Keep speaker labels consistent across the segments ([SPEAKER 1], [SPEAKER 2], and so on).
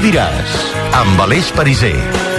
[SPEAKER 1] diràs, amb Aleix Pariser.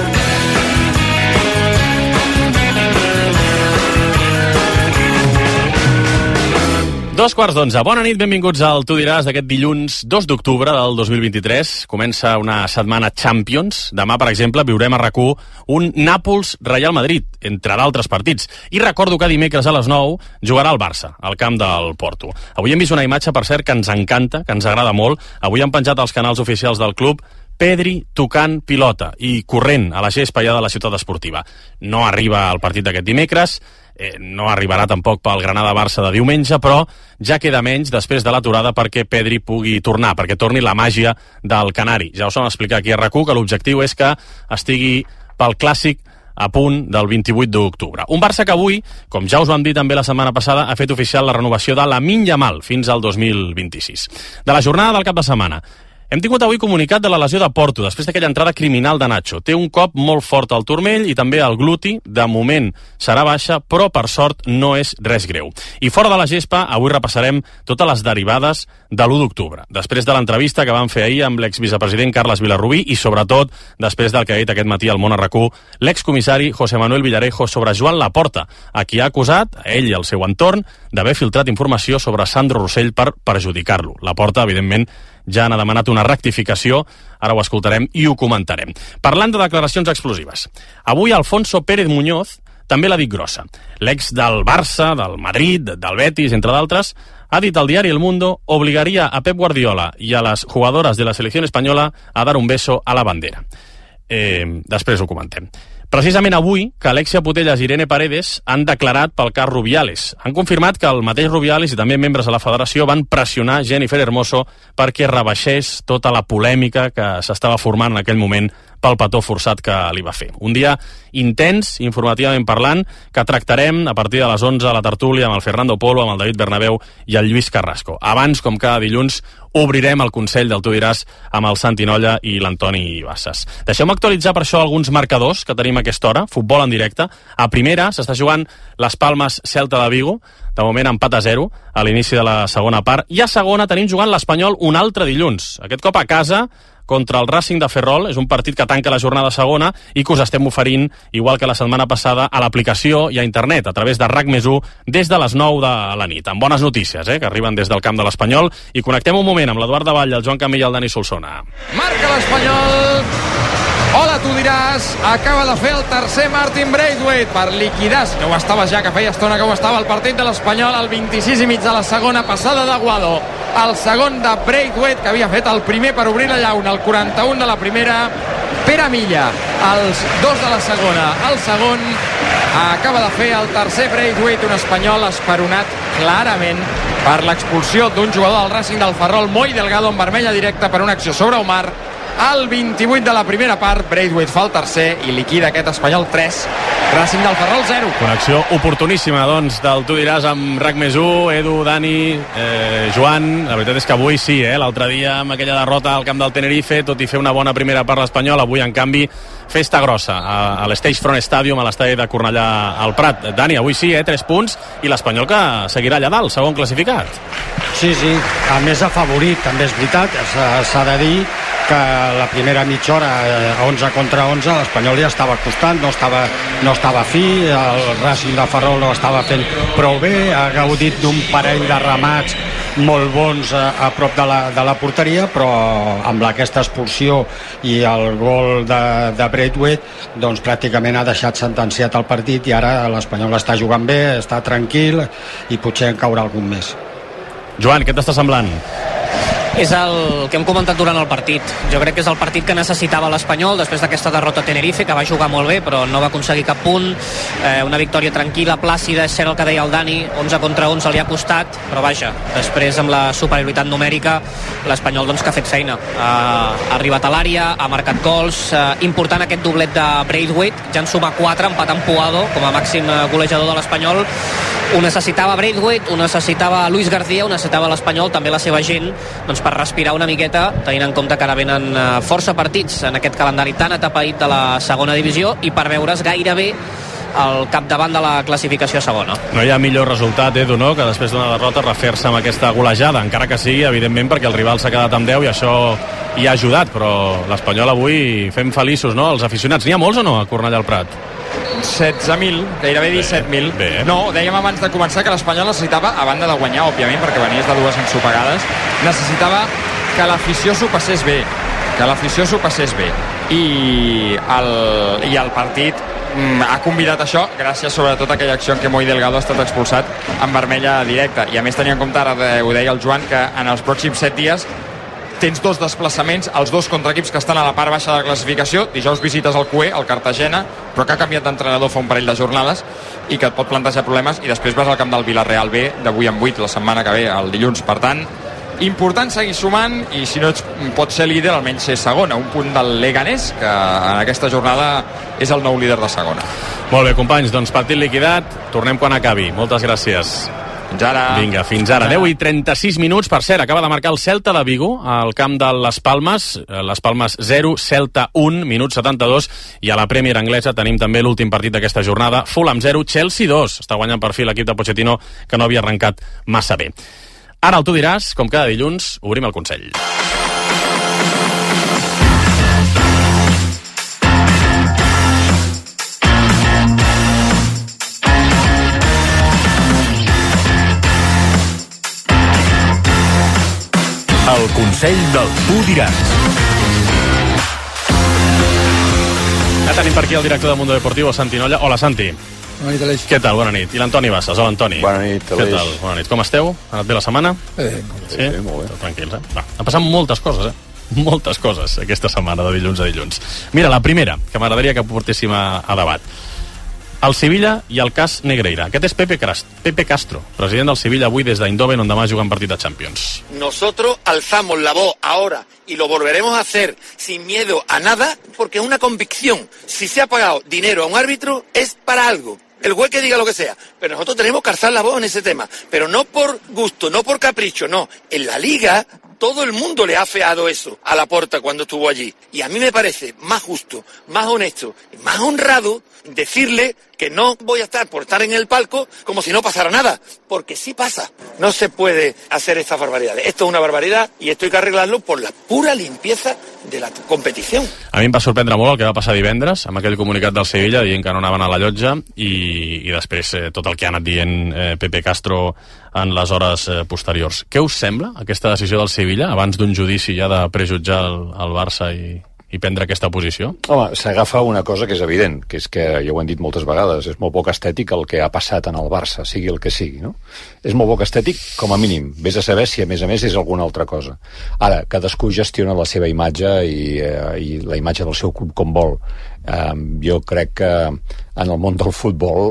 [SPEAKER 2] Dos quarts d'11. Bona nit, benvinguts al Tu diràs d'aquest dilluns 2 d'octubre del 2023. Comença una setmana Champions. Demà, per exemple, viurem a RAC1 un Nàpols-Real Madrid, entre d'altres partits. I recordo que dimecres a les 9 jugarà el Barça, al camp del Porto. Avui hem vist una imatge, per cert, que ens encanta, que ens agrada molt. Avui han penjat als canals oficials del club Pedri tocant pilota i corrent a la gespa allà de la ciutat esportiva. No arriba al partit d'aquest dimecres, no arribarà tampoc pel Granada-Barça de diumenge, però ja queda menys després de l'aturada perquè Pedri pugui tornar, perquè torni la màgia del canari. Ja us vam explicar aquí a RAC1 que l'objectiu és que estigui pel clàssic a punt del 28 d'octubre. Un Barça que avui, com ja us vam dir també la setmana passada, ha fet oficial la renovació de Lamine Yamal fins al 2026. De la jornada del cap de setmana, hem tingut avui comunicat de la lesió de Porto després d'aquella entrada criminal de Nacho. Té un cop molt fort al turmell i també al gluti. De moment serà baixa, però per sort no és res greu. I fora de la gespa, avui repassarem totes les derivades de l'1 d'octubre. Després de l'entrevista que vam fer ahir amb l'exvicepresident Carles Vilarrubí i sobretot després del que ha dit aquest matí al Món a RAC1 l'excomissari José Manuel Villarejo sobre Joan Laporta, a qui ha acusat, a ell i al seu entorn, d'haver filtrat informació sobre Sandro Rosell per perjudicar-lo. Laporta, evidentment, ja n'ha demanat una rectificació, ara ho escoltarem i ho comentarem. Parlant de declaracions explosives, avui Alfonso Pérez Muñoz també l'ha dit grossa. L'ex del Barça, del Madrid, del Betis, entre d'altres, ha dit al diari El Mundo obligaria a Pep Guardiola i a les jugadoras de la selección española a dar un beso a la bandera. Després ho comentem. Precisament avui, que Alexia Putellas i Irene Paredes han declarat pel cas Rubiales. Han confirmat que el mateix Rubiales i també membres de la federació van pressionar Jennifer Hermoso perquè rebaixés tota la polèmica que s'estava formant en aquell moment pel petó forçat que li va fer. Un dia intens, informativament parlant, que tractarem a partir de les 11 a la tertúlia amb el Fernando Polo, amb el David Bernabéu i el Lluís Carrasco. Abans, com cada dilluns, obrirem el Consell del Tu diràs amb el Santi Nolla i l'Antoni Bassas. Deixeu-me actualitzar per això alguns marcadors que tenim a aquesta hora, futbol en directe. A primera s'està jugant Las Palmas Celta de Vigo, de moment empat a 0 a l'inici de la segona part, i a segona tenim jugant l'Espanyol un altre dilluns, aquest cop a casa contra el Racing de Ferrol. És un partit que tanca la jornada segona i que us estem oferint, igual que la setmana passada, a l'aplicació i a internet, a través de RAC+1, des de les 9 de la nit. Amb bones notícies, que arriben des del camp de l'Espanyol. I connectem un moment amb l'Eduard Davall, el Joan Camí i el Dani Solsona.
[SPEAKER 3] Marca l'Espanyol. Hola, Tu diràs. Acaba de fer el tercer Martin Braithwaite per liquidar, que ho estava ja, que feia estona que ho estava, el partit de l'Espanyol al 26 i mig de la segona, passada d'Aguado. El segon de Braithwaite, que havia fet el primer per obrir la llauna, el 41 de la primera. Pere Milla, els dos de la segona. El segon acaba de fer el tercer Braithwaite, un espanyol esperonat clarament per l'expulsió d'un jugador del Racing del Ferrol, Moi Delgado, en vermella directa per una acció sobre Omar. Al 28 de la primera part, Braithwaite fa el tercer i liquida aquest Espanyol 3, Racing del Ferrol 0.
[SPEAKER 2] Connexió oportuníssima, doncs, del Tu diràs amb RAC+1, Edu, Dani, Joan. La veritat és que avui sí, l'altre dia amb aquella derrota al camp del Tenerife, tot i fer una bona primera part l'Espanyol, avui, en canvi, festa grossa a l'Stage Front Stadium, a l'estadi de Cornellà al Prat. Dani, avui sí, 3 punts, i l'Espanyol que seguirà allà dalt, segon classificat.
[SPEAKER 4] Sí, a més afavorit, també és veritat, s'ha de dir que la primera mitja hora, 11 contra 11, l'Espanyol ja estava costant, no estava fi, el Racing de Ferrol no estava fent prou bé, ha gaudit d'un parell de remats molt bons a prop de la porteria, però amb aquesta expulsió i el gol de Braithwaite, doncs pràcticament ha deixat sentenciat el partit, i ara l'Espanyol està jugant bé, està tranquil i potser en caurà algun més.
[SPEAKER 2] Joan, què t'està semblant?
[SPEAKER 5] És el que hem comentat durant el partit. Jo crec que és el partit que necessitava l'Espanyol després d'aquesta derrota a Tenerife, que va jugar molt bé però no va aconseguir cap punt. Una victòria tranquil·la, plàcida, és cert el que deia el Dani, 11 contra 11 li ha costat, però vaja, després amb la superioritat numèrica l'Espanyol doncs que ha fet feina, ha arribat a l'àrea, ha marcat gols, important aquest doblet de Braithwaite, ja en suma 4, empat amb Puado com a màxim golejador de l'Espanyol. Ho necessitava Braithwaite, ho necessitava Luis García, ho necessitava l'Espanyol, també la seva gent, doncs per respirar una miqueta, tenint en compte que ara venen força partits en aquest calendari tan atapeït de la segona divisió i per veure's gairebé al capdavant de la classificació segona.
[SPEAKER 2] No hi ha millor resultat, Edu, no?, que després d'una derrota refer-se amb aquesta golejada, encara que sigui, evidentment, perquè el rival s'ha quedat amb 10 i això i ha ajudat, però l'Espanyol avui fem feliços, no?, els aficionats. N'hi ha molts o no a Cornellà al Prat?
[SPEAKER 3] 16.000, gairebé 17.000. No, dèiem abans de començar que l'Espanyol necessitava, a banda de guanyar, òbviament, perquè venies de 2 ensopegades, necessitava que l'afició s'ho passés bé, i el partit ha convidat això, gràcies sobretot a aquella acció en què Moi Delgado ha estat expulsat en vermella directa, i a més tenia en compte, ara ho deia el Joan, que en els pròxims 7 dies tens 2 desplaçaments, els 2 contra equips que estan a la part baixa de la classificació. Dijous visites el CUE, el Cartagena, però que ha canviat d'entrenador fa un parell de jornades i que et pot plantejar problemes, i després vas al camp del Villarreal B de 8 en 8 la setmana que ve, el dilluns. Per tant, important seguir sumant, i si no pots ser líder, almenys ser segona, un punt del Leganés, que en aquesta jornada és el nou líder de segona.
[SPEAKER 2] Molt bé, companys, doncs partit liquidat, tornem quan acabi. Moltes gràcies.
[SPEAKER 3] Fins ara.
[SPEAKER 2] Vinga, fins ara. 10:36 minuts. Per cert, acaba de marcar el Celta de Vigo al camp de Les Palmes. Les Palmes 0, Celta 1, minut 72. I a la Premier anglesa tenim també l'últim partit d'aquesta jornada. Fulham 0, Chelsea 2. Està guanyant per fi l'equip de Pochettino, que no havia arrencat massa bé. Ara el Tu diràs, com cada dilluns, obrim el Consell.
[SPEAKER 1] El Consell del Tu diràs.
[SPEAKER 2] Ja tenim per aquí el director de Mundo Deportivo, Santi Nolla. Hola, Santi.
[SPEAKER 6] Bona nit, Aleix.
[SPEAKER 2] Què tal? Bona nit. I l'Antoni Bassas. Hola, Antoni.
[SPEAKER 7] Bona nit, Aleix.
[SPEAKER 2] Què tal? Bona nit. Com esteu? Ha anat bé la setmana?
[SPEAKER 6] Molt
[SPEAKER 2] bé. Sí? Molt bé. Tranquils, Va. Han passat moltes coses, Moltes coses aquesta setmana, de dilluns a dilluns. Mira, la primera, que m'agradaria que portéssim a debat. El Sevilla i el cas Negreira. Aquest és Pepe Castro, president del Sevilla avui des d'Eindhoven, on demà juga en partit de Champions.
[SPEAKER 8] Nosotros alzamos la voz ahora y lo volveremos a hacer sin miedo a nada, porque es una convicción. Si se ha pagado dinero a un árbitro es para algo. El juez que diga lo que sea, pero nosotros tenemos que alzar la voz en ese tema, pero no por gusto, no por capricho, no. En la Liga todo el mundo le ha afeado eso a Laporta cuando estuvo allí, y a mí me parece más justo, más honesto, más honrado decirle que no voy a estar por estar en el palco como si no pasara nada, porque sí pasa. No se puede hacer estas barbaridades. Esto es una barbaridad y esto hay que arreglarlo por la pura limpieza de la competición.
[SPEAKER 2] A mi em va sorprendre molt el que va passar divendres amb aquell comunicat del Sevilla dient que no anaven a la llotja, i després tot el que ha anat dient Pepe Castro en les hores posteriors. Què us sembla aquesta decisió del Sevilla abans d'un judici ja de prejutjar el Barça i prendre aquesta posició?
[SPEAKER 7] Home, s'agafa una cosa que és evident, que és que, ja ho hem dit moltes vegades, és molt poc estètic el que ha passat en el Barça, sigui el que sigui, no? És molt poc estètic, com a mínim. Vés a saber si, a més, és alguna altra cosa. Ara, cadascú gestiona la seva imatge i la imatge del seu club com vol. Jo crec que en el món del futbol,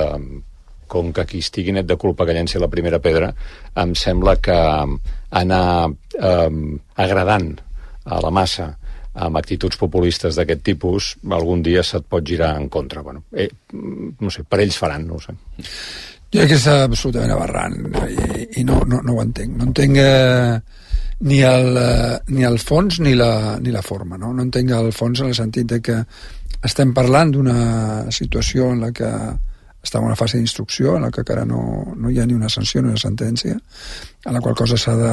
[SPEAKER 7] com que qui estigui net de culpa que llenci la primera pedra, em sembla que anar agradant a la massa amb actituds populistes d'aquest tipus, algun dia se't pot girar en contra. Bueno, no sé, per ells faran, no ho sé.
[SPEAKER 6] Jo crec que és absolutament aberrant i no ho entenc. No entenc ni el fons ni la forma, no? No entenc el fons en el sentit de que estem parlant d'una situació en la que està en una fase d'instrucció, en la que encara no hi ha ni una sanció ni una sentència, en la qual cosa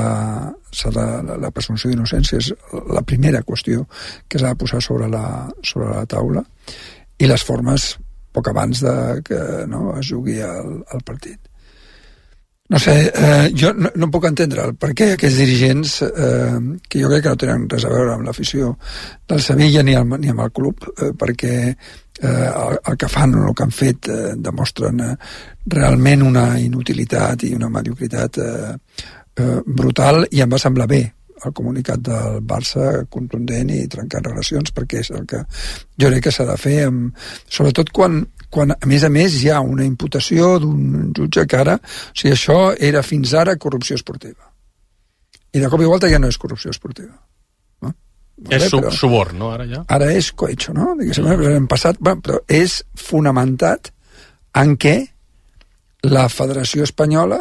[SPEAKER 6] la presumpció d'innocència és la primera qüestió que s'ha de posar sobre la taula, i les formes poc abans de que es jugui el partit. No sé, jo no puc entendre per què aquests dirigents, que jo crec que no tenen res a veure amb l'afició del Sevilla ni amb el club, perquè el que fan o el que han fet demostren realment una inutilitat i una mediocritat brutal, i em va semblar bé el comunicat del Barça, contundent i trencant relacions, perquè és el que jo crec que s'ha de fer, sobretot quan a més hi ha una imputació d'un jutge que ara, o sigui, això era fins ara corrupció esportiva, i de cop i volta ja no és corrupció esportiva, no?
[SPEAKER 2] És suborn, no?
[SPEAKER 6] Ara és cohecho, no? Hem passat, però és fonamentat en què la Federació Espanyola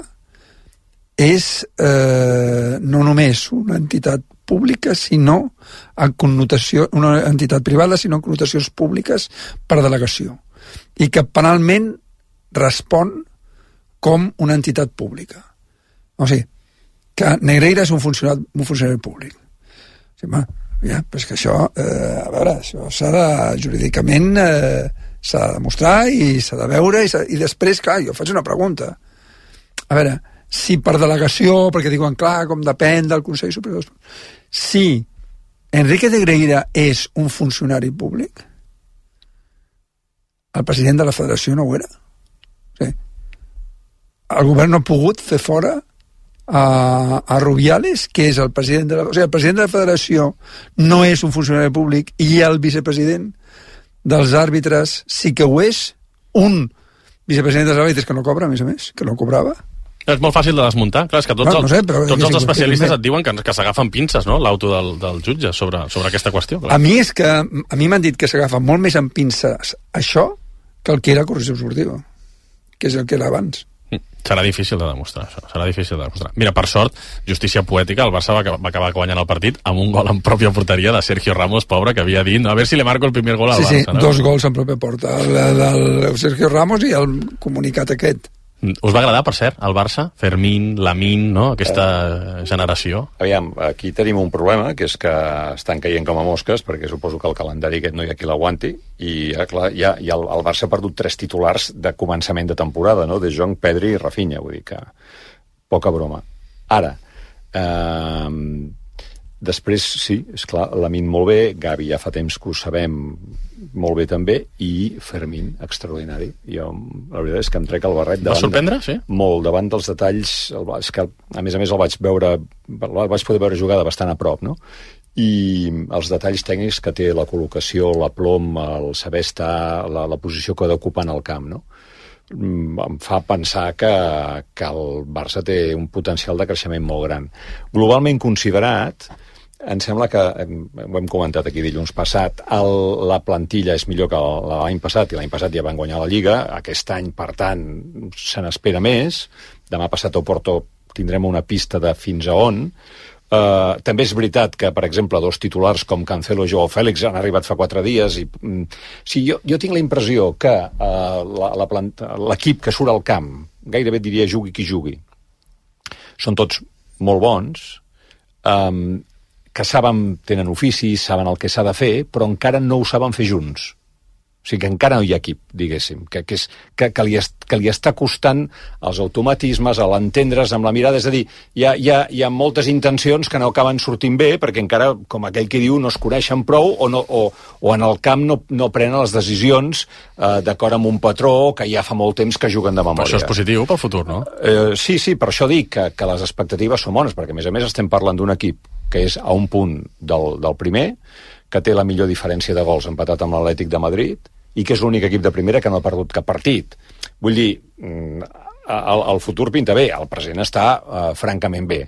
[SPEAKER 6] és no només una entitat pública, sinó en connotació, una entitat privada, sinó en connotacions públiques per delegació, i que penalment respon com una entitat pública. O sigui, que Negreira és un funcionari públic. O sigui, Ja, però és que això, a veure, això s'ha de, jurídicament, s'ha de demostrar i s'ha de veure, i després, clar, jo faig una pregunta. A veure, si per delegació, perquè diuen, clar, com depèn del Consell Superior, si Enrique Negreira és un funcionari públic, el president de la federació no ho era. Sí. El govern no ha pogut fer fora a Rubiales, que és el president de la... O sigui, el president de la federació no és un funcionari públic i el vicepresident dels àrbitres sí que ho és, un vicepresident dels àrbitres que no cobra, a més, que no cobrava.
[SPEAKER 2] És molt fàcil de desmuntar. Clar, és que tots els especialistes et diuen que s'agafen pinces, no?, l'auto del jutge sobre aquesta qüestió. Clar.
[SPEAKER 6] A mi m'han dit que s'agafa molt més en pinces això que el que era correcció esportiva, que és el que era abans.
[SPEAKER 2] Serà difícil de demostrar, això. Serà difícil de demostrar. Mira, per sort, justícia poètica, el Barça va acabar guanyant el partit amb un gol en pròpia porteria de Sergio Ramos, pobre, que havia dit, a veure si le marco el primer gol al Barça.
[SPEAKER 6] Sí, 2 gols en pròpia porta, el del Sergio Ramos i el comunicat aquest.
[SPEAKER 2] Us va agradar, per cert, el Barça? Fermín, Lamine, no?, aquesta generació.
[SPEAKER 7] Aviam, aquí tenim un problema, que és que estan caient com a mosques, perquè suposo que el calendari aquest no hi ha qui l'aguanti, i clar, el Barça ha perdut 3 titulars de començament de temporada, no?, De Jong, Pedri i Rafinha, vull dir que poca broma. Ara, després, sí, esclar, Lamine molt bé, Gavi ja fa temps que ho sabem molt bé també, i Fermín, extraordinari. Jo, la veritat és que em trec el barret davant...
[SPEAKER 2] Va sorprendre, sí?
[SPEAKER 7] Molt, davant dels detalls, és que a més el vaig poder veure jugada bastant a prop, no? I els detalls tècnics que té la col·locació, la plom, el saber estar, la posició que ha d'ocupar en el camp, no? Em fa pensar que el Barça té un potencial de creixement molt gran. Globalment considerat, em sembla que, ho hem comentat aquí dilluns passat, la plantilla és millor que l'any passat, i l'any passat ja van guanyar la Lliga. Aquest any, per tant, se n'espera més. Demà passat a Oporto tindrem una pista de fins a on. També és veritat que, per exemple, 2 titulars com Cancelo i Joao Félix han arribat fa 4 dies. Sí, jo tinc la impressió que l'equip que surt al camp, gairebé diria jugui qui jugui, són tots molt bons, que tenen ofici, saben el que s'ha de fer, però encara no ho saben fer junts. O sigui que encara no hi ha equip, diguéssim, que li està costant els automatismes, a l'entendre's amb la mirada. És a dir, hi ha moltes intencions que no acaben sortint bé, perquè encara, com aquell que diu, no es coneixen prou, o en el camp no prenen les decisions d'acord amb un patró que ja fa molt temps que juguen de memòria.
[SPEAKER 2] Però això és positiu pel futur, no?
[SPEAKER 7] Sí, per això dic que les expectatives són bones, perquè a més estem parlant d'un equip que és a un punt del primer, que té la millor diferència de gols empatat amb l'Atlètic de Madrid, i que és l'únic equip de primera que no ha perdut cap partit. Vull dir, el futur pinta bé, el present està francament bé,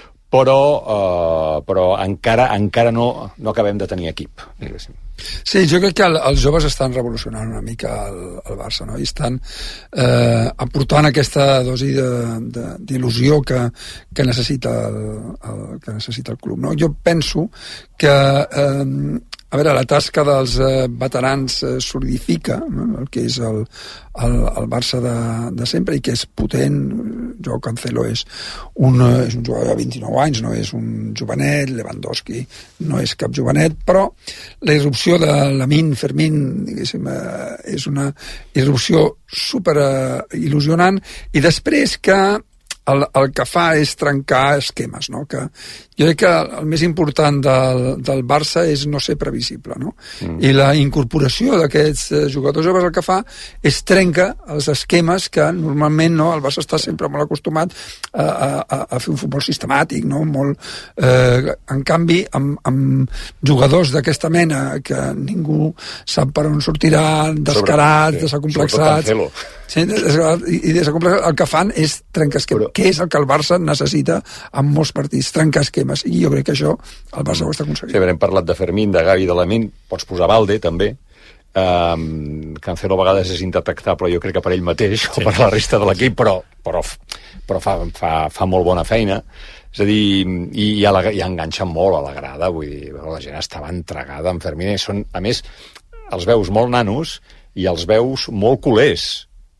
[SPEAKER 7] però encara no acabem de tenir equip, diguéssim.
[SPEAKER 6] Sí, jo crec que els joves estan revolucionant una mica el Barça, no? I estan aportant aquesta dosi d'il·lusió que necessita el club, no? Jo penso que a veure, la tasca dels veterans solidifica, no?, el que és el Barça de sempre, i que és potent. Joao Cancelo és un jugador de 29 anys, no és un jovenet. Lewandowski no és cap jovenet, però la irrupció de Lamine, Fermín, diguéssim, és una irrupció super il·lusionant, i després que el que fa és trencar esquemes, no? Que jo crec que el més important del Barça és no ser previsible, no? I la incorporació d'aquests jugadors joves el que fa és trenca els esquemes que normalment, no, el Barça està sempre molt acostumat a fer un futbol sistemàtic, no? En canvi, amb jugadors d'aquesta mena que ningú sap per on sortiran, descarats, desacomplexats, i desacomplexats, el que fan és trencar esquemes, que és el que el Barça necessita en molts partits, trencar esquemes, i jo crec que això el Barça ho està aconseguint.
[SPEAKER 7] Sí, hem parlat de Fermín, de Gavi, de Lamine, pots posar Valde també. Cancelo a vegades és intractable, jo crec que per ell mateix, o per la resta de l'equip, però fa molt bona feina. És a dir, i enganxa molt a la grada, vull dir, la gent estava entregada en Fermín, a més, els veus molt nanos i els veus molt culers.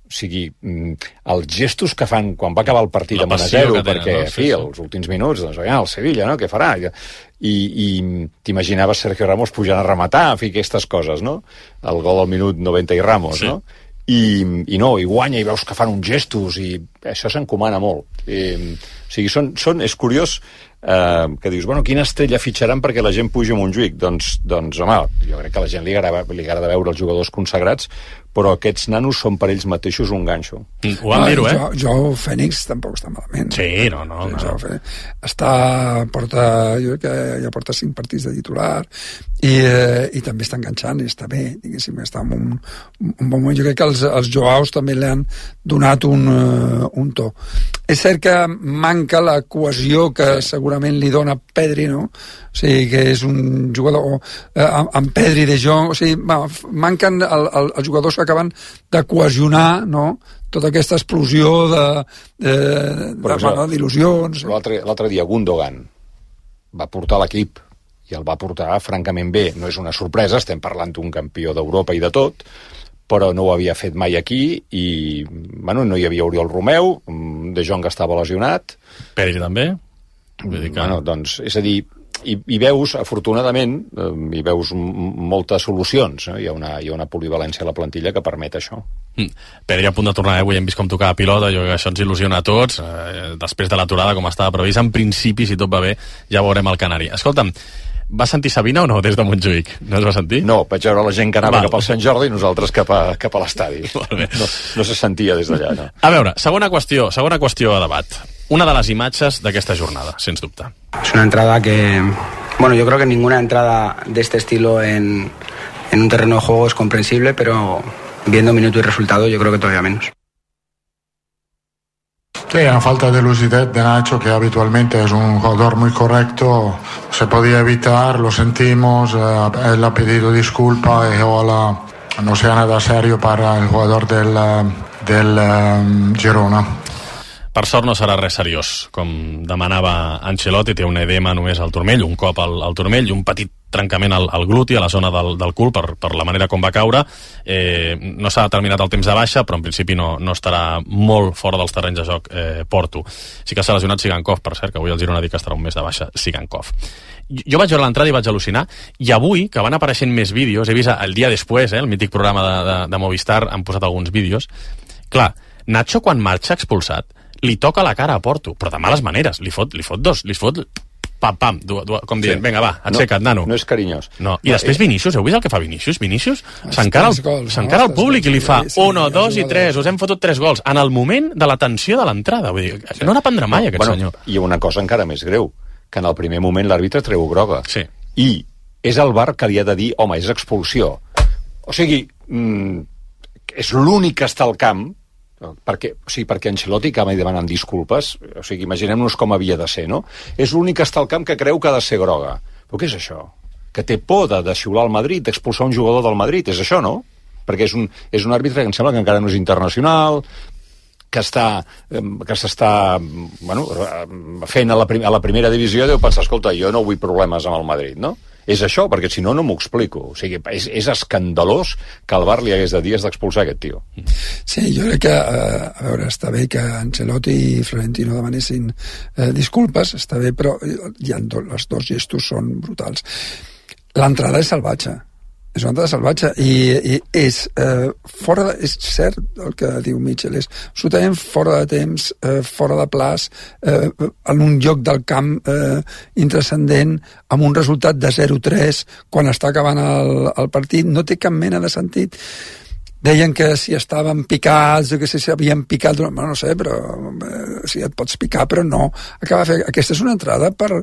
[SPEAKER 7] O sigui, els gestos que fan quan va acabar el partit amb 1-0, perquè, en fi, els últims minuts, doncs, el Sevilla, no?, què farà? I t'imaginaves Sergio Ramos pujant a rematar, en fi, aquestes coses, no? El gol al minut 90 i Ramos, no? I guanya, i veus que fan uns gestos, i això s'encomana molt. O sigui, és curiós que dius, bueno, quina estrella fitxaran perquè la gent pugi a Montjuïc? Doncs home, jo crec que a la gent li agrada veure els jugadors consagrats, però aquests nanos són per ells mateixos un ganxo.
[SPEAKER 2] Ho vam dir-ho,
[SPEAKER 6] Joao Fènix tampoc està malament.
[SPEAKER 2] Sí, no.
[SPEAKER 6] Jo crec que ja porta 5 partits de titular i també està enganxant i està bé, diguéssim, està en un bon moment. Jo crec que els Joaos també li han donat un to. És cert que manca la cohesió que segurament li dona Pedri, no? O sigui, que és un jugador amb Pedri, De Jong, o sigui, manquen els jugadors que acaben de cohesionar, no?, tota aquesta explosió d'il·lusions.
[SPEAKER 7] L'altre dia Gundogan va portar l'equip i el va portar francament bé. No és una sorpresa, estem parlant d'un campió d'Europa i de tot, però no ho havia fet mai aquí i, bueno, no hi havia Oriol Romeu, De Jong estava lesionat.
[SPEAKER 2] Pedri també. Vull dir que...
[SPEAKER 7] Bueno, doncs, és a dir, i veus, afortunadament, hi veus moltes solucions, no? Hi ha una polivalència a la plantilla que permet això.
[SPEAKER 2] Pedri a punt de tornar, avui hem vist com tocava pilota, jo crec que això ens il·lusiona a tots, després de l'aturada com estava previst, en principi, si tot va bé, ja veurem el Canari. Escolta'm, va sentir Sabina o no des de Montjuïc? No es va sentir?
[SPEAKER 7] No, vaig veure la gent que anava cap al Sant Jordi i nosaltres cap a l'estadi. No se sentia des d'allà, no.
[SPEAKER 2] A veure, segona qüestió a debat. Una de las imatges d'aquesta jornada, sens dubte.
[SPEAKER 9] Es una entrada que... Bueno, yo creo que ninguna entrada de este estilo en un terreno de juego es comprensible, pero viendo minuto y resultado yo creo que todavía menos.
[SPEAKER 10] Sí, una falta de lucidez de Nacho, que habitualmente es un jugador muy correcto. Se podía evitar, lo sentimos, él ha pedido disculpas y ojalá no sea nada serio para el jugador del Girona.
[SPEAKER 2] Per sort no serà res seriós, com demanava Ancelotti. Té un edema només al turmell, un cop al turmell i un petit trencament al gluti, a la zona del cul, per la manera com va caure. No s'ha determinat el temps de baixa, però en principi no estarà molt fora dels terrenys de joc Porto. Sí que s'ha lesionat Sigankov, per cert, que avui el Girona ha dit que estarà un mes de baixa Sigankov. Jo vaig veure l'entrada i vaig al·lucinar, i avui, que van apareixent més vídeos, he vist el dia després, el mític programa de Movistar, han posat alguns vídeos. Clar, Nacho, quan marxa expulsat, li toca la cara a Porto, però de males maneres. Li fot pam, com dient, vinga, va, aixeca't, nano.
[SPEAKER 7] No és carinyós.
[SPEAKER 2] No. I després Vinícius, heu vist el que fa Vinícius? Vinícius s'encara al públic i li fa 1, 2 i 3, us hem fotut 3 gols, en el moment de la tensió de l'entrada. Vull dir, no n'aprendrà mai aquest senyor.
[SPEAKER 7] I una cosa encara més greu, que en el primer moment l'àrbitre treu groga.
[SPEAKER 2] Sí.
[SPEAKER 7] I és el VAR que li ha de dir, home, és expulsió. O sigui, és l'únic que està al camp, perquè Ancelotti acaba demanant disculpes, o sigui, imaginem-nos com havia de ser, no? És l'únic que està al camp que creu que ha de ser groga. Però què és això? Que té por de xiular el Madrid, d'expulsar un jugador del Madrid, és això, no? Perquè és un àrbitre que em sembla que encara no és internacional, que s'està fent a la primera divisió, deu pensar, escolta, jo no vull problemes amb el Madrid, no? És això, perquè si no, no m'ho explico. O sigui, és escandalós que el VAR li hagués de dir has d'expulsar aquest tio.
[SPEAKER 6] Sí, jo crec que, a veure, està bé que Ancelotti i Florentino demanessin disculpes, està bé, però els dos gestos són brutals. L'entrada és salvatge. És una entrada salvatge i és és cert el que diu Mitchell, és absolutament fora de temps, fora de plaç, en un lloc del camp intrascendent, amb un resultat de 0-3 quan està acabant el partit. No té cap mena de sentit. Deien que si estaven picats o que si s'havien picat, no sé, però si et pots picar, però no. Aquesta és una entrada per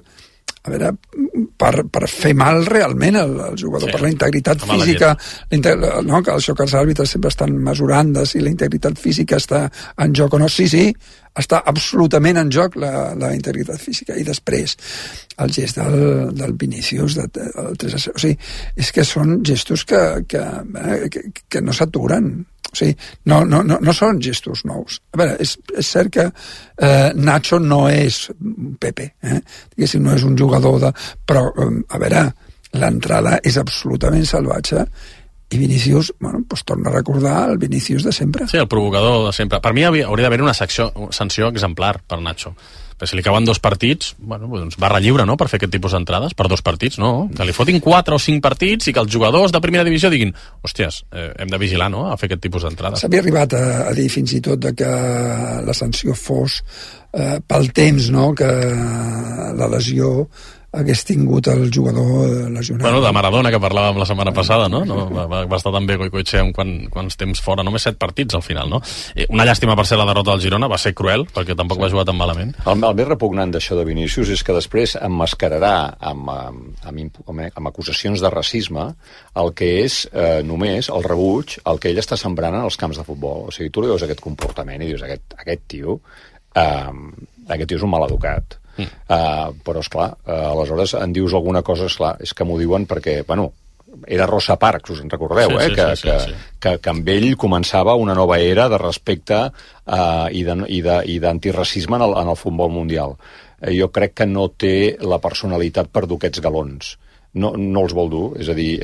[SPEAKER 6] fer mal realment al jugador, per la integritat física, no? Que això que els àrbitres sempre estan mesurant de si la integritat física està en joc o no. Sí, està absolutament en joc la integritat física. I després el gest del Vinícius, el 3-0, o sigui, és que són gestos que no s'aturen. O sigui, no són gestos nous. A veure, és cert que Nacho no és Pepe, diguéssim, no és un jugador però, a veure, l'entrada és absolutament salvatge i Vinícius, bueno, doncs torna a recordar el Vinícius de sempre.
[SPEAKER 2] Sí, el provocador de sempre. Per mi hauria d'haver una sanció exemplar per Nacho. Però si li cauen 2 partits, bueno, doncs barra lliure, no?, per fer aquest tipus d'entrades, per 2 partits, no? Que li fotin 4 o 5 partits i que els jugadors de primera divisió diguin, hòsties, hem de vigilar, no?, a fer aquest tipus d'entrades.
[SPEAKER 6] S'havia arribat a dir fins i tot que la sanció fos pel temps, no?, que la lesió hagués tingut el jugador lesionat.
[SPEAKER 2] Bueno, de Maradona, que parlàvem la setmana passada, no? Va estar també Goicoechea quants temps fora, només 7 partits al final, no? Una llàstima per ser la derrota del Girona, va ser cruel, perquè tampoc va jugar tan malament.
[SPEAKER 7] El més repugnant d'això de Vinícius és que després emmascararà amb acusacions de racisme el que és només el rebuig, el que ell està sembrant en els camps de futbol. O sigui, tu li veus aquest comportament i dius, aquest tio és un maleducat. Però esclar, aleshores en dius alguna cosa, esclar, és que m'ho diuen perquè, bueno, era Rosa Parks, us en recordeu, que amb ell començava una nova era de respecte i d'antiracisme en el futbol mundial. Jo crec que no té la personalitat per dur aquests galons. No els vol dur, és a dir,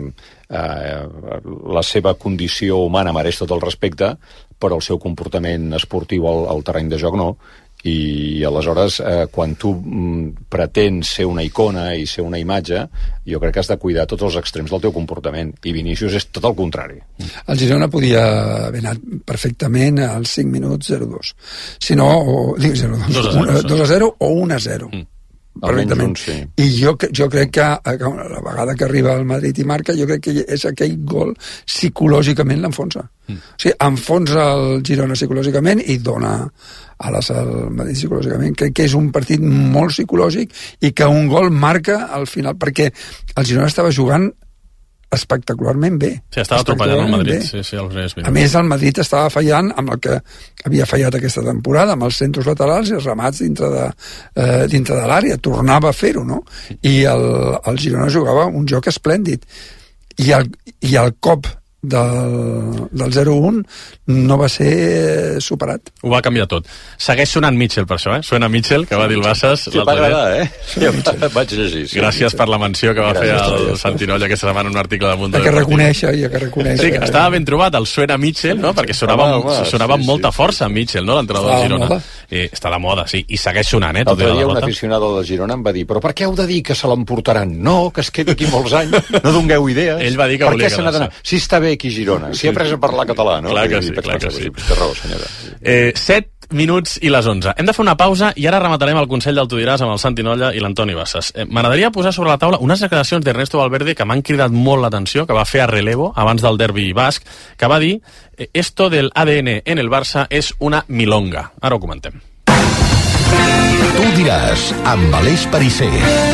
[SPEAKER 7] la seva condició humana mereix tot el respecte, però el seu comportament esportiu al terreny de joc no. I aleshores, quan tu pretens ser una icona i ser una imatge, jo crec que has de cuidar tots els extrems del teu comportament, i Vinícius és tot el contrari.
[SPEAKER 6] El Girona podia haver anat perfectament als 5 minuts 0-2. Si no, 2-0 o 1-0. Perfectament.
[SPEAKER 7] Sí.
[SPEAKER 6] I jo crec que a la vegada que arriba al Madrid i marca, jo crec que és aquell gol psicològicament l'enfonsa. O sigui, enfonsa el Girona psicològicament i dona ales al Madrid psicològicament. Crec que és un partit molt psicològic i que un gol marca al final, perquè el Girona estava jugant espectacularment bé.
[SPEAKER 2] Sí, estava atropellant el Madrid. Sí, els primers minuts.
[SPEAKER 6] A més, el Madrid estava fallant amb el que havia fallat aquesta temporada, amb els centres laterals i els remats dintre de l'àrea. Tornava a fer-ho, no? I el Girona jugava un joc esplèndid. I el cop del 0-1 no va ser superat.
[SPEAKER 2] Ho va canviar tot. Segueix sonant Mitchell per això, Suena Mitchell, que va dir el Bassas.
[SPEAKER 7] Sí, va agradar, Ja vaig llegir. Sí.
[SPEAKER 2] Gràcies per la menció que va fer el Santinolla aquesta setmana en un article de Mundo
[SPEAKER 6] Deportivo. Que reconèixer.
[SPEAKER 2] Sí, que estava ben trobat el Suena Mitchell, no? Perquè sonava amb molta força Mitchell, no? L'entrenador del Girona. Està de moda, sí, i segueix sonant,
[SPEAKER 7] L'altre dia un aficionado del Girona em va dir, però per què heu de dir que se l'emportaran? No, que es quedi aquí molts anys, no dongueu idees.
[SPEAKER 2] Ell va dir que volia quedar-se.
[SPEAKER 7] Si està bé aquí a Girona, si ha après a parlar català, no?
[SPEAKER 2] Clar que sí.
[SPEAKER 7] Té raó, senyora.
[SPEAKER 2] 7 minuts i les 11. Hem de fer una pausa i ara rematarem el Consell del Tu diràs amb el Santi Nolla i l'Antoni Bassas. M'agradaria posar sobre la taula unes declaracions d'Ernesto Valverde que m'han cridat molt l'atenció, que va fer a Relevo abans del derbi basc, que va dir esto del ADN en el Barça és una milonga. Ara ho comentem.
[SPEAKER 1] Tu diràs, amb Aleix Perisser.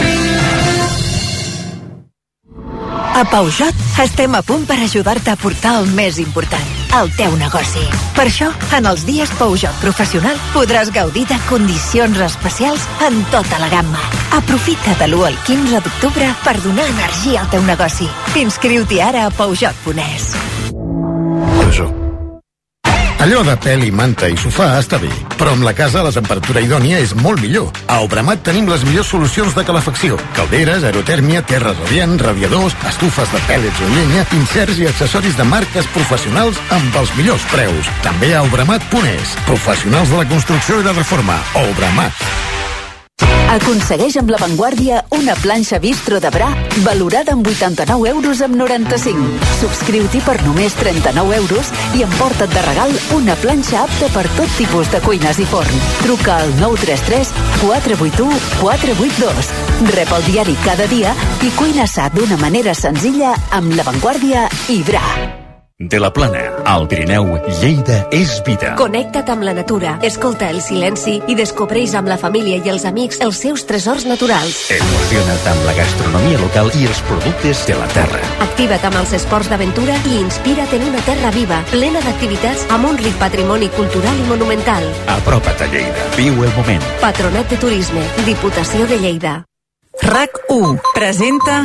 [SPEAKER 11] A Peugeot estem a punt per ajudar-te a portar el més important, el teu negoci. Per això, en els dies Peugeot Professional podràs gaudir de condicions especials en tota la gamma. Aprofita de l'1 al 15 d'octubre per donar energia al teu negoci. Inscriu-t'hi ara a Peugeot.es.
[SPEAKER 1] Peugeot.
[SPEAKER 12] Allò de pèl i manta i sofà està bé, però amb la casa a la temperatura idònia és molt millor. A Obramat tenim les millors solucions de calefacció. Calderes, aerotèrmia, terra radiant, radiadors, estufes de pèl·lets o llenya, inserts i accessoris de marques professionals amb els millors preus. També a Obramat.es. Professionals de la construcció i la reforma. Obramat.
[SPEAKER 11] Aconsegueix amb La Vanguardia una planxa bistro de Bra valorada amb 89 euros amb 95. Subscriu-t'hi per només 39 euros i emporta't de regal una planxa apta per tot tipus de cuines i forn. Truca al 933 481 482. Rep el diari cada dia i cuina sa d'una manera senzilla amb La Vanguardia i Bra.
[SPEAKER 1] De la Plana, al Pirineu, Lleida és vida.
[SPEAKER 13] Connecta't amb la natura, escolta el silenci i descobreix amb la família i els amics els seus tresors naturals.
[SPEAKER 1] Emociona't amb la gastronomia local i els productes de la terra.
[SPEAKER 13] Activa't amb els esports d'aventura i inspira't en una terra viva, plena d'activitats amb un ric patrimoni cultural i monumental.
[SPEAKER 1] Apropa't a Lleida. Viu el moment.
[SPEAKER 13] Patronat de Turisme, Diputació de Lleida.
[SPEAKER 14] RAC1 presenta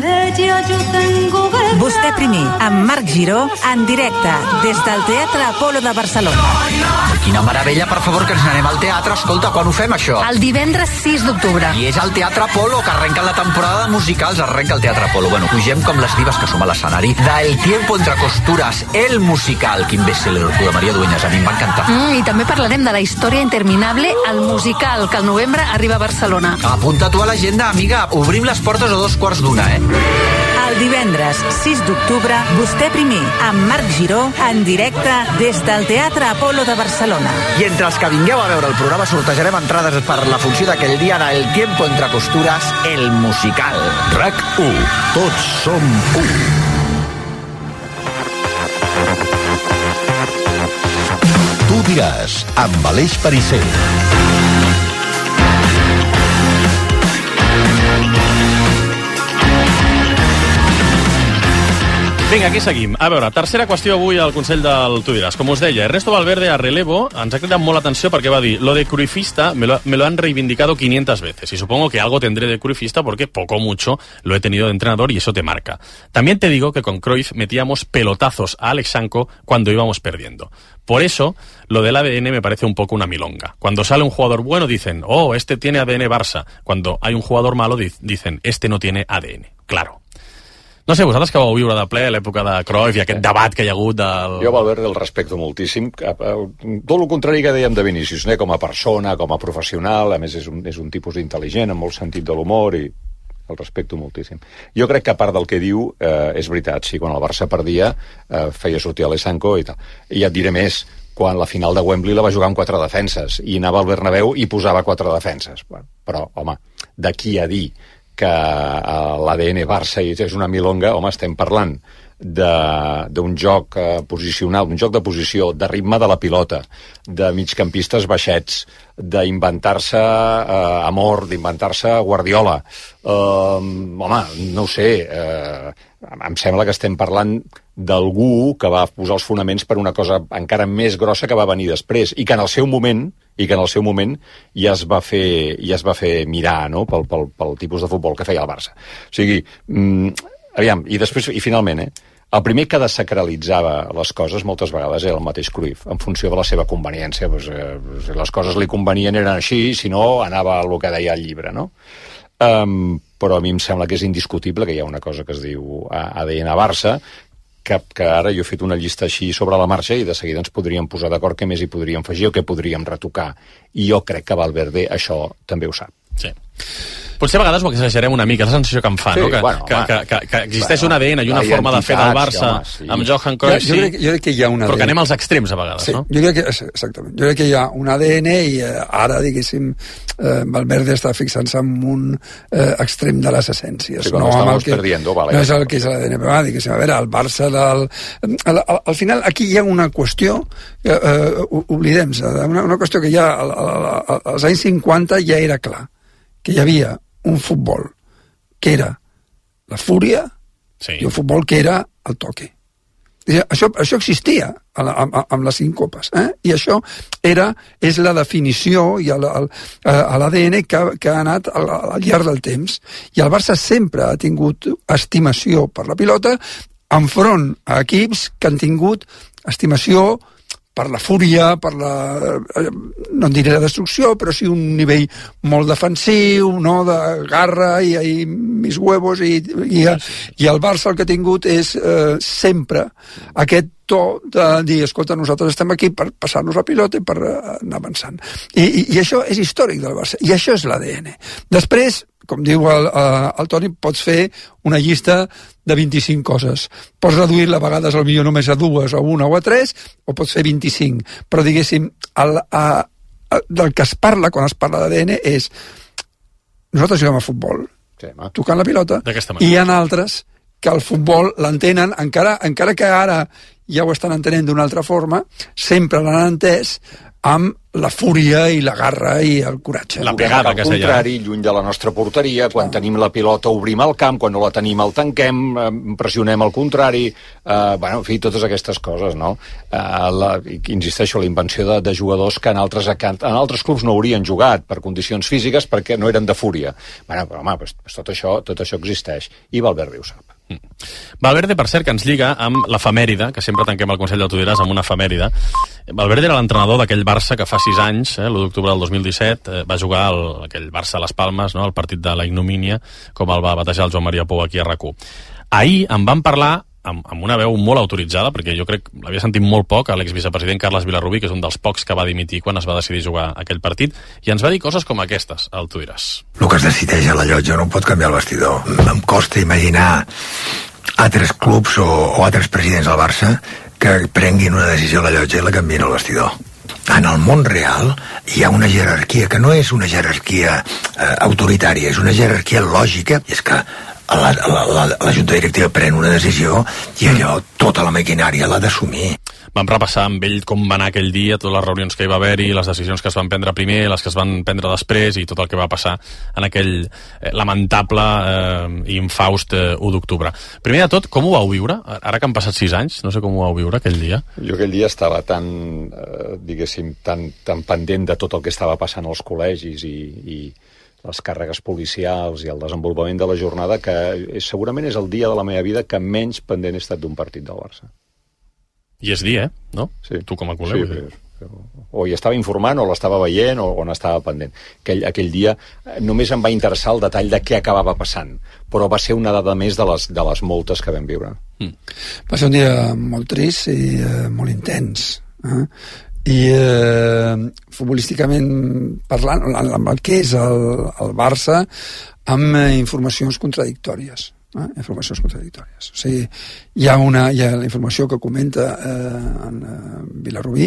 [SPEAKER 14] Vostè primer, amb Marc Giró, en directe des del Teatre Apolo de Barcelona.
[SPEAKER 15] Quina meravella, per favor, que ens anem al teatre. Escolta, quan ho fem, això?
[SPEAKER 14] El divendres 6 d'octubre.
[SPEAKER 15] I és al Teatre Apolo, que arrenca la temporada de musicals. Arrenca el Teatre Apolo. Bueno, pugem com les divas que som a l'escenari d'El tiempo entre costuras, el musical. Quin best-seller, tu, de Maria Dueñas. A mi em va encantar.
[SPEAKER 14] I també parlarem de la història interminable, el musical, que al novembre arriba a Barcelona.
[SPEAKER 15] Apunta tu a l'agenda, amiga. Obrim les portes a 2:15,
[SPEAKER 14] El divendres 6 d'octubre, Vostè primer, amb Marc Giró, en directe des del Teatre Apolo de Barcelona.
[SPEAKER 15] I entre els que vingueu a veure el programa sortejarem entrades per la funció d'aquell dia d'El tiempo entre costuras, el musical.
[SPEAKER 12] RAC1. Tots som u. Tu diràs, amb Aleix Perisser.
[SPEAKER 2] Vinga, aquí seguim. A veure, tercera qüestió avui al Consell del Tu diràs. Com us deia, Ernesto Valverde a relevo ens ha cridat molt l'atenció perquè va dir lo de cruyffista me lo han reivindicado 500 veces y supongo que algo tendré de cruyffista porque poco o mucho lo he tenido de entrenador y eso te marca. También te digo que con Cruyff metíamos pelotazos a Alex Sanko cuando íbamos perdiendo. Por eso, lo del ADN me parece un poco una milonga. Cuando sale un jugador bueno dicen, oh, este tiene ADN Barça. Cuando hay un jugador malo dicen, este no tiene ADN. Claro. No sé, vosaltres que vau viure de ple a l'època de Cruyff i aquest debat que hi ha hagut del...
[SPEAKER 7] Jo, Valverde, el respecto moltíssim. Tot el contrari que dèiem de Vinícius, com a persona, com a professional, a més és un tipus intel·ligent, amb molt sentit de l'humor, i el respecto moltíssim. Jo crec que a part del que diu, és veritat, sí, quan el Barça perdia, feia sortir Alex Sanko i tal. I et diré més, quan la final de Wembley la va jugar amb 4 defenses, i anava al Bernabéu i posava 4 defenses. Però, home, d'aquí a dir que l'ADN Barça és una milonga, home, estem parlant d'un joc posicional, d'un joc de posició, de ritme de la pilota, de migcampistes baixets, d'inventar-se Amor, d'inventar-se Guardiola. Home, no ho sé, em sembla que estem parlant d'algú que va posar els fonaments per una cosa encara més grossa que va venir després, i que en el seu moment ja es va fer mirar, no?, pel tipus de futbol que feia el Barça. O sigui, aviam, i finalment, el primer que desacralitzava les coses moltes vegades era el mateix Cruyff, en funció de la seva conveniència. Les coses li convenien, eren així, si no, anava el que deia el llibre, no? Però a mi em sembla que és indiscutible que hi ha una cosa que es diu ADN Barça, que ara jo he fet una llista així sobre la marxa i de seguida ens podríem posar d'acord què més hi podríem afegir o què podríem retocar. I jo crec que Valverde això també ho sap.
[SPEAKER 2] Sí. Potser a vegades ho exagerem una mica, és la sensació que em fa, sí, no? Que existeix un ADN i una forma de fer del Barça amb Johan Cruyff,
[SPEAKER 6] jo crec que hi ha un ADN.
[SPEAKER 2] Però que anem als extrems a vegades,
[SPEAKER 6] sí,
[SPEAKER 2] no?
[SPEAKER 6] Exactament. Jo crec que hi ha un ADN i ara, diguéssim, Valverde està fixant-se en un extrem de les essències.
[SPEAKER 7] Sí, no amb el que no
[SPEAKER 6] és el que és l'ADN, però diguéssim, a veure, el Barça al final aquí hi ha una qüestió, oblidem-se, una qüestió que ja als anys 50 ja era clar, que hi havia un futbol que era la fúria, sí, i un futbol que era el toque. Això existia amb les síncopes, i això és la definició i l'ADN que ha anat al llarg del temps. I el Barça sempre ha tingut estimació per la pilota enfront a equips que han tingut estimació per la fúria, per la, no en diré la destrucció, però sí un nivell molt defensiu, no, de garra i mis huevos, i el Barça el que ha tingut és sempre aquest to de dir, escolta, nosaltres estem aquí per passar-nos la pilota i per anar avançant. I això és històric del Barça, i això és l'ADN. Després, com diu el Toni, pots fer una llista de 25 coses. Pots reduir-la a vegades potser només a 2, a 1 o a 3, o pots fer 25. Però, diguéssim, del que es parla quan es parla d'ADN és nosaltres juguem a futbol, tocant la pilota, i hi ha altres que el futbol l'entenen, encara que ara ja ho estan entenent d'una altra forma, sempre l'han entès amb la fúria i la garra i el coratge.
[SPEAKER 2] La pegada, que
[SPEAKER 7] al contrari, lluny de la nostra porteria, quan tenim la pilota obrim el camp, quan no la tenim el tanquem, pressionem el contrari, en fi, totes aquestes coses, no? Insisteixo, la invenció de jugadors que en altres clubs no haurien jugat per condicions físiques perquè no eren de fúria. Però home, tot això existeix, i Valverde ho sap.
[SPEAKER 2] Valverde, per cert, que ens lliga amb l'efemèride, que sempre tanquem el Consell del Tudiràs amb una efemèride. Valverde era l'entrenador d'aquell Barça que fa 6 anys, l'1 d'octubre del 2017, va jugar aquell Barça a les Palmes, no? El partit de la ignomínia, com el va batejar el Joan Maria Pou aquí a RAC1. Ahir en van parlar amb una veu molt autoritzada, perquè jo crec l'havia sentit molt poc a l'exvicepresident Carles Vilarrubí, que és un dels pocs que va dimitir quan es va decidir jugar aquell partit, i ens va dir coses com aquestes, el tu diràs.
[SPEAKER 16] El que es decideix a la llotja no pot canviar el vestidor. Em costa imaginar altres clubs o altres presidents del Barça que prenguin una decisió a la llotja i la canviïn al vestidor. En el món real hi ha una jerarquia que no és una jerarquia autoritària, és una jerarquia lògica, i és que la Junta Directiva pren una decisió i allò, tota la maquinària l'ha d'assumir.
[SPEAKER 2] Vam repassar amb ell com va anar aquell dia, totes les reunions que hi va haver-hi, les decisions que es van prendre primer, les que es van prendre després i tot el que va passar en aquell lamentable i infaust 1 d'octubre. Primer de tot, com ho vau viure? Ara que han passat 6 anys, no sé com ho vau viure aquell dia.
[SPEAKER 7] Jo aquell dia estava tan, diguéssim, tan pendent de tot el que estava passant als col·legis i les càrregues policials i el desenvolupament de la jornada que segurament és el dia de la meva vida que menys pendent he estat d'un partit del Barça.
[SPEAKER 2] I és dir, no?
[SPEAKER 7] Sí.
[SPEAKER 2] Tu com a col·lega.
[SPEAKER 7] Sí, o hi estava informant, o l'estava veient, o n'estava pendent. Aquell dia només em va interessar el detall de què acabava passant, però va ser una dada més de les moltes que vam viure.
[SPEAKER 6] Va ser un dia molt trist i molt intens. I futbolísticament parlant, amb el que és el Barça, amb informacions contradictòries. Informacions contradictòries. O sigui, hi ha la informació que comenta en Vilarrubí,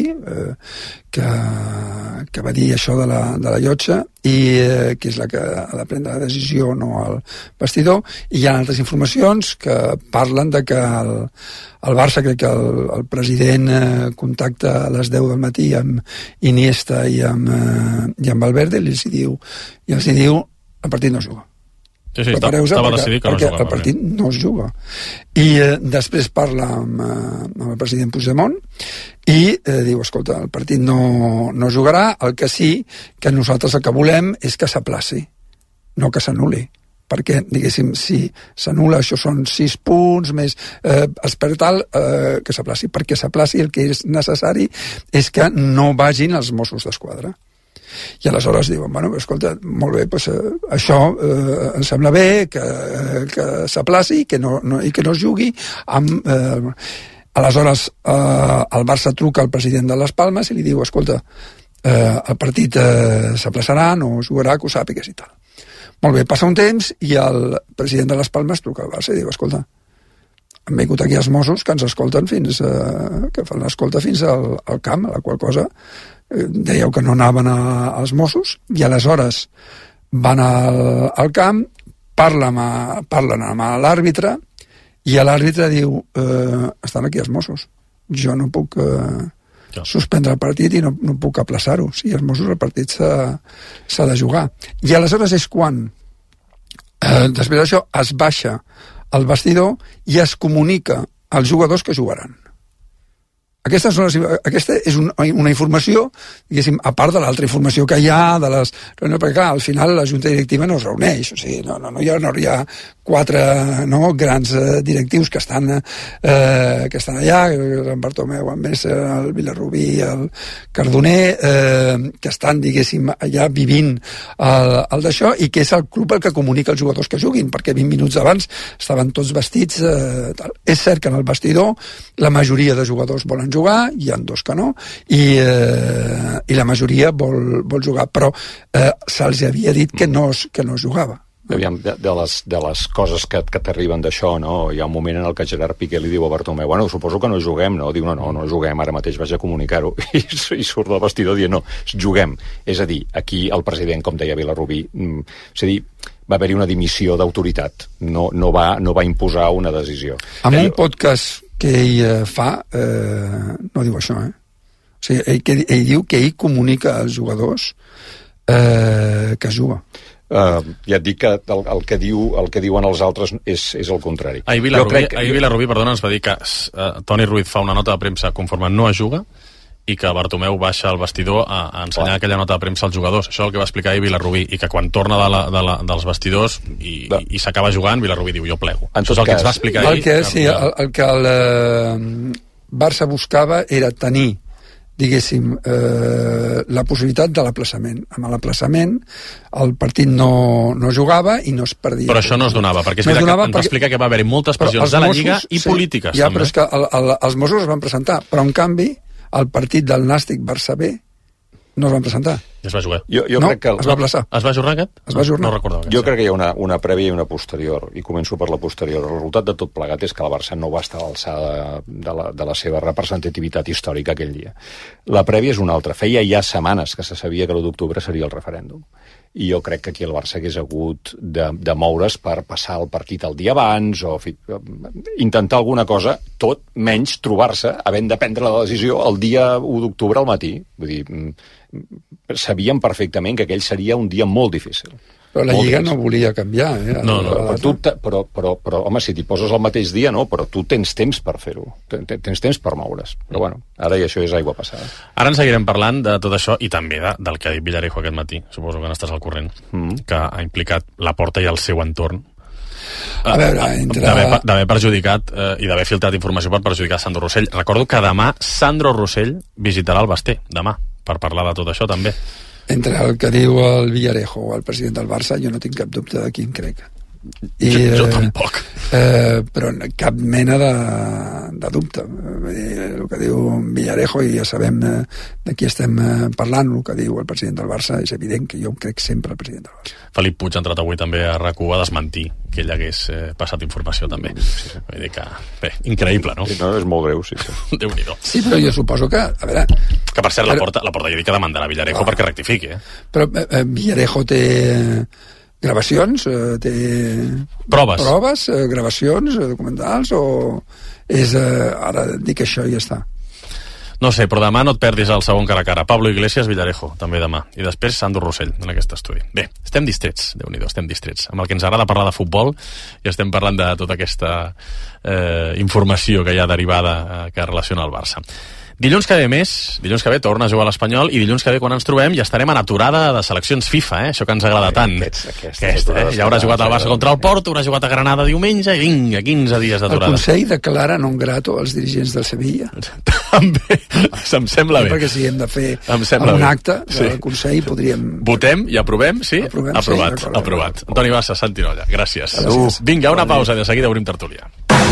[SPEAKER 6] que va dir això de la llotja, i que és la que ha de prendre la decisió, no al vestidor, i hi ha altres informacions que parlen de que el Barça, crec que el president contacta a les 10 del matí amb Iniesta i amb Valverde, i els diu el partit no es juga.
[SPEAKER 2] Sí, estava decidit que no jugava.
[SPEAKER 6] El partit no es juga. I després parla amb el president Puigdemont i diu, escolta, el partit no jugarà, el que sí que nosaltres el que volem és que s'aplaci, no que s'anul·li. Perquè, diguéssim, si s'anul·la, això són 6 punts, més es perd tal, que s'aplaci. Perquè s'aplaci el que és necessari és que no vagin els Mossos d'Esquadra. I aleshores diuen, bueno, escolta, molt bé, doncs, això ens sembla bé, que s'aplaci i que no es jugui amb... Aleshores, el Barça truca al president de les Palmes i li diu, escolta, el partit s'aplaçarà, no es jugarà, que ho sàpigues i tal. Molt bé, passa un temps i el president de les Palmes truca al Barça i diu, escolta, han vingut aquí els Mossos que ens escolten que fan l'escolta fins al camp, a la qual cosa dèieu que no anaven als Mossos, i aleshores van al camp, parlen amb l'àrbitre, i l'àrbitre diu, estan aquí els Mossos, jo no puc suspendre el partit i no puc aplaçar-ho, si els Mossos el partit s'ha de jugar. I aleshores és quan després d'això es baixa al vestidor i es comunica als jugadors que jugaran. Aquesta és una informació, diguéssim, a part de l'altra informació que hi ha, perquè clar, al final la Junta Directiva no es reuneix, o sigui, no hi ha 4 grans directius que estan allà, en Bartomeu, a més, el Vilarrubí, el Cardoner, que estan, diguéssim, allà vivint el d'això, i que és el club el que comunica als jugadors que juguin, perquè 20 minuts abans estaven tots vestits. És cert que en el vestidor la majoria de jugadors volen jugar, hi ha 2 que no, i la majoria vol jugar, però se'ls havia dit que no es jugava.
[SPEAKER 7] Aviam, de les coses que t'arriben d'això, no? Hi ha un moment en el que Gerard Piqué li diu a Bartomeu, bueno, suposo que no juguem, no? Diu, no juguem, ara mateix vaig a comunicar-ho, i surt del vestidor dient, no, juguem. És a dir, aquí el president, com deia Vilarrubí, és a dir, va haver-hi una dimissió d'autoritat, no va imposar una decisió.
[SPEAKER 6] En un podcast que ell fa, no diu això, O sigui, ell diu que ell comunica als jugadors que juga.
[SPEAKER 7] Ja et dic que el que diuen els altres és el contrari.
[SPEAKER 2] Ahir Vilarrubí, perdona, ens va dir que Toni Ruiz fa una nota de premsa conforme no es juga i que Bartomeu baixa al vestidor a ensenyar aquella nota de premsa als jugadors. Això és el que va explicar ahir Vilarrubí, i que quan torna dels vestidors i s'acaba jugant, Vilarrubí diu, jo plego. Això és el que ens va explicar ahir.
[SPEAKER 6] El que el Barça buscava era tenir, diguéssim, la possibilitat de l'aplaçament. Amb l'aplaçament el partit no jugava i no es perdia.
[SPEAKER 2] Però això no es donava, perquè és veritat que ens va explicar que va haver-hi moltes pressions de la Lliga i polítiques.
[SPEAKER 6] Ja, però és que els Mossos es van presentar, però en canvi el partit del Nàstic Barça B no es van presentar.
[SPEAKER 2] I es va jugar.
[SPEAKER 6] Crec que es va aplaçar.
[SPEAKER 2] Es va ajornar aquest?
[SPEAKER 6] Es va ajornar.
[SPEAKER 2] No recordava.
[SPEAKER 7] Jo crec que hi ha una prèvia i una posterior, i començo per la posterior. El resultat de tot plegat és que el Barça no va estar a l'alçada de la seva representativitat històrica aquell dia. La prèvia és una altra. Feia ja setmanes que se sabia que l'1 d'octubre seria el referèndum. I jo crec que aquí el Barça hagués hagut de moure's per passar el partit el dia abans o intentar alguna cosa, tot menys trobar-se havent de prendre la decisió el dia 1 d'octubre al matí. Vull dir, sabíem perfectament que aquell seria un dia molt difícil.
[SPEAKER 6] Però la Lliga no volia canviar.
[SPEAKER 7] Però home, si t'hi poses el mateix dia, no, però tu tens temps per fer-ho. Tens temps per moure's. Però bueno, ara i això és aigua passada.
[SPEAKER 2] Ara en seguirem parlant de tot això i també del que ha dit Villarejo aquest matí. Suposo que n'estàs al corrent. Que ha implicat la porta i el seu entorn.
[SPEAKER 6] A veure,
[SPEAKER 2] d'haver perjudicat i d'haver filtrat informació per perjudicar Sandro Rossell. Recordo que demà Sandro Rossell visitarà el Basté, demà, per parlar de tot això també.
[SPEAKER 6] Entre el que diu el Villarejo o el president del Barça, jo no tinc cap dubte de quin crec.
[SPEAKER 2] Jo tampoc.
[SPEAKER 6] Però cap mena de dubte. El que diu Villarejo, i ja sabem de qui estem parlant, el que diu el president del Barça, és evident que jo crec sempre el president del Barça.
[SPEAKER 2] Felip Puig ha entrat avui també a RAC1 a desmentir que ell hagués passat informació també. Vull dir que, bé, increïble, no?
[SPEAKER 7] No, és molt greu, sí.
[SPEAKER 2] Déu-n'hi-do.
[SPEAKER 6] Sí, però jo suposo que, a veure...
[SPEAKER 2] Que per cert, la porta ja dic que demandarà Villarejo perquè rectifiqui,
[SPEAKER 6] Però Villarejo té gravacions, té...
[SPEAKER 2] Proves,
[SPEAKER 6] gravacions, documentals, o és... ara dic això i ja està.
[SPEAKER 2] No sé, però demà no et perdis el segon cara a cara. Pablo Iglesias, Villarejo, també demà. I després Sandro Rossell, en aquest estudi. Bé, estem distrets, Déu-n'hi-do, estem distrets. Amb el que ens agrada parlar de futbol, i estem parlant de tota aquesta informació que hi ha derivada que relaciona el Barça. Dilluns que ve torna a jugar a l'Espanyol, i dilluns que ve, quan ens trobem, ja estarem en aturada de seleccions FIFA, això que ens agrada tant. Ja haurà jugat al Barça contra el Porto, haurà jugat a Granada diumenge, i vinga, 15 dies d'aturada.
[SPEAKER 6] El Consell declara non grato als dirigents del Sevilla.
[SPEAKER 2] També, em sembla bé.
[SPEAKER 6] Perquè si hem de fer un acte del Consell, podríem...
[SPEAKER 2] Votem i aprovem, sí? Aprovat. Antoni Bassa, Santi Nolla, gràcies. Vinga, una pausa i de seguida obrim tertúlia.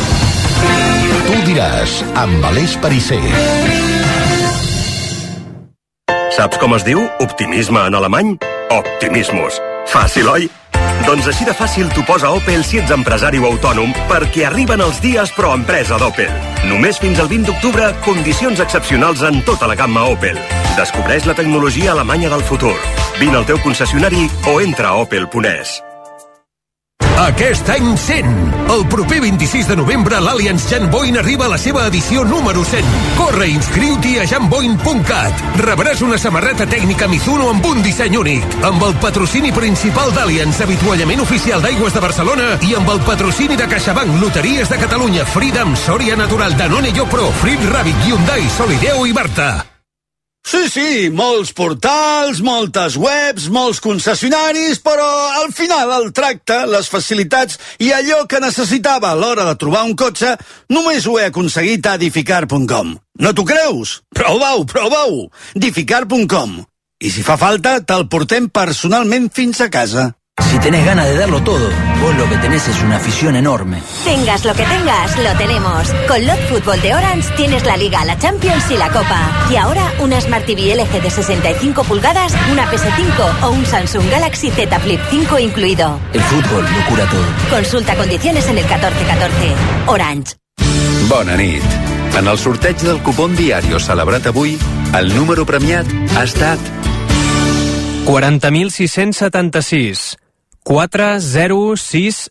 [SPEAKER 12] Tu diràs, amb Aleix Pariser.
[SPEAKER 17] Saps com es diu optimisme en alemany? Optimismus. Fàcil, oi? Doncs així de fàcil t'ho posa Opel si ets empresari o autònom, perquè arriben els dies pro empresa d'Opel. Només fins al 20 d'octubre, condicions excepcionals en tota la gamma Opel. Descobreix la tecnologia alemanya del futur. Vine al teu concessionari o entra a opel.es.
[SPEAKER 18] Aquest any 100. El proper 26 de novembre l'Allianz Jan Boyn arriba a la seva edició número 100. Corre i inscriu-t'hi a janboyn.cat. Rebràs una samarreta tècnica Mizuno amb un disseny únic, amb el patrocini principal d'Allianz, avituallament oficial d'Aigües de Barcelona, i amb el patrocini de CaixaBank, Loteries de Catalunya, Freedom, Soria Natural, Danone Yopro, Frit Rabbit, Hyundai, Solideo i Barta.
[SPEAKER 19] Sí, molts portals, moltes webs, molts concessionaris, però al final el tracte, les facilitats i allò que necessitava a l'hora de trobar un cotxe només ho he aconseguit a Edificar.com. No t'ho creus? Prova-ho! Edificar.com. I si fa falta, te'l portem personalment fins a casa.
[SPEAKER 20] Si tenés ganas de darlo todo, vos lo que tenés es una afición enorme.
[SPEAKER 21] Tengas lo que tengas, lo tenemos. Con Lot Fútbol de Orange tienes la Liga, la Champions y la Copa. Y ahora una Smart TV LG de 65 pulgadas, una PS5 o un Samsung Galaxy Z Flip 5 incluido.
[SPEAKER 20] El fútbol lo cura todo.
[SPEAKER 21] Consulta condiciones en el 1414. Orange.
[SPEAKER 22] Bona nit. En el sorteig del cupón Diario celebrat avui, el número premiat ha estat
[SPEAKER 23] 40.676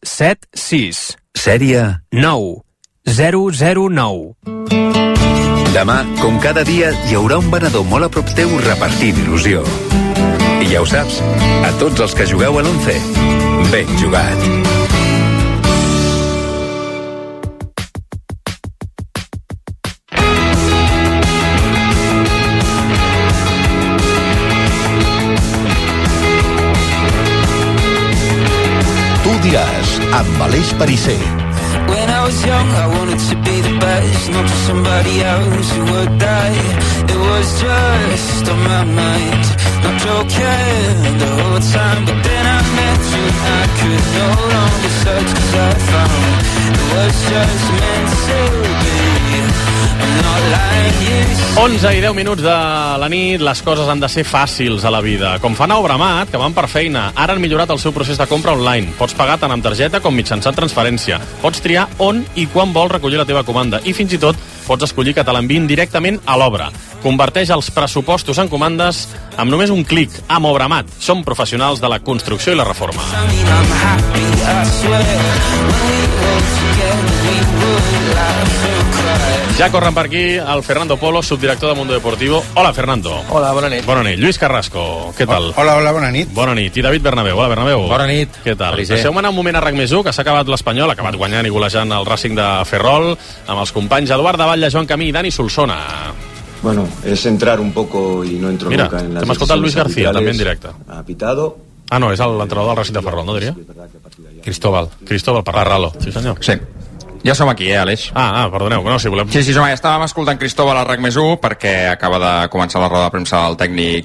[SPEAKER 23] 40676.
[SPEAKER 22] Sèrie
[SPEAKER 23] 9009.
[SPEAKER 22] Demà, com cada dia, hi haurà un venedor molt a prop teu repartint il·lusió. I ja ho saps, a tots els que jugueu a l'11, ben jugat.
[SPEAKER 1] Tu diràs, amb Aleix Perisser.
[SPEAKER 3] When I was young, I wanted to be the best, not just somebody else who would die. It was just on my mind, not joking the whole time. But then I met you and I could no longer search, 'cause I found it was just meant to be. I'm not lying, you
[SPEAKER 2] 11 i 10 minuts de la nit, les coses han de ser fàcils a la vida. Com fa Nau Bramat, que van per feina. Ara han millorat el seu procés de compra online. Pots pagar tant amb targeta com mitjançant transferència. Pots triar on i quan vols recollir la teva comanda. I fins i tot pots escollir que te l'enviïn directament a l'obra. Converteix els pressupostos en comandes amb només un clic. Amb Obramat. Som professionals de la construcció i la reforma. Ja corren per aquí el Fernando Polo, subdirector de Mundo Deportivo. Hola, Fernando.
[SPEAKER 4] Hola, bona nit.
[SPEAKER 2] Bona nit. Lluís Carrasco, què tal?
[SPEAKER 4] Hola, bona nit.
[SPEAKER 2] Bona nit. I David Bernabéu. Hola, Bernabéu.
[SPEAKER 4] Bona nit.
[SPEAKER 2] Què tal?
[SPEAKER 4] Felicer.
[SPEAKER 2] Deixeu-me anar un moment a RAC+1, que s'ha acabat l'Espanyol, ha acabat guanyant i golejant el Racing de Ferrol, amb els companys Eduard Davalla, Joan Camí i Dani Solsona.
[SPEAKER 5] Bueno, es entrar un poco y no entro
[SPEAKER 2] Mira,
[SPEAKER 5] nunca en las
[SPEAKER 2] t'hem escoltat Luis García,
[SPEAKER 5] arbitrales.
[SPEAKER 2] també en directe.
[SPEAKER 5] Ha pitado.
[SPEAKER 2] Ah, no, és l'entrenador del Racing de Ferrol, no diria? Cristóbal Parralo. Sí, senyor.
[SPEAKER 4] Sí. Ja som aquí, Aleix?
[SPEAKER 2] Perdoneu, no, si volem...
[SPEAKER 4] Sí, som aquí. Estàvem escoltant Cristóbal a RAC+1 perquè acaba de començar la roda de premsa del tècnic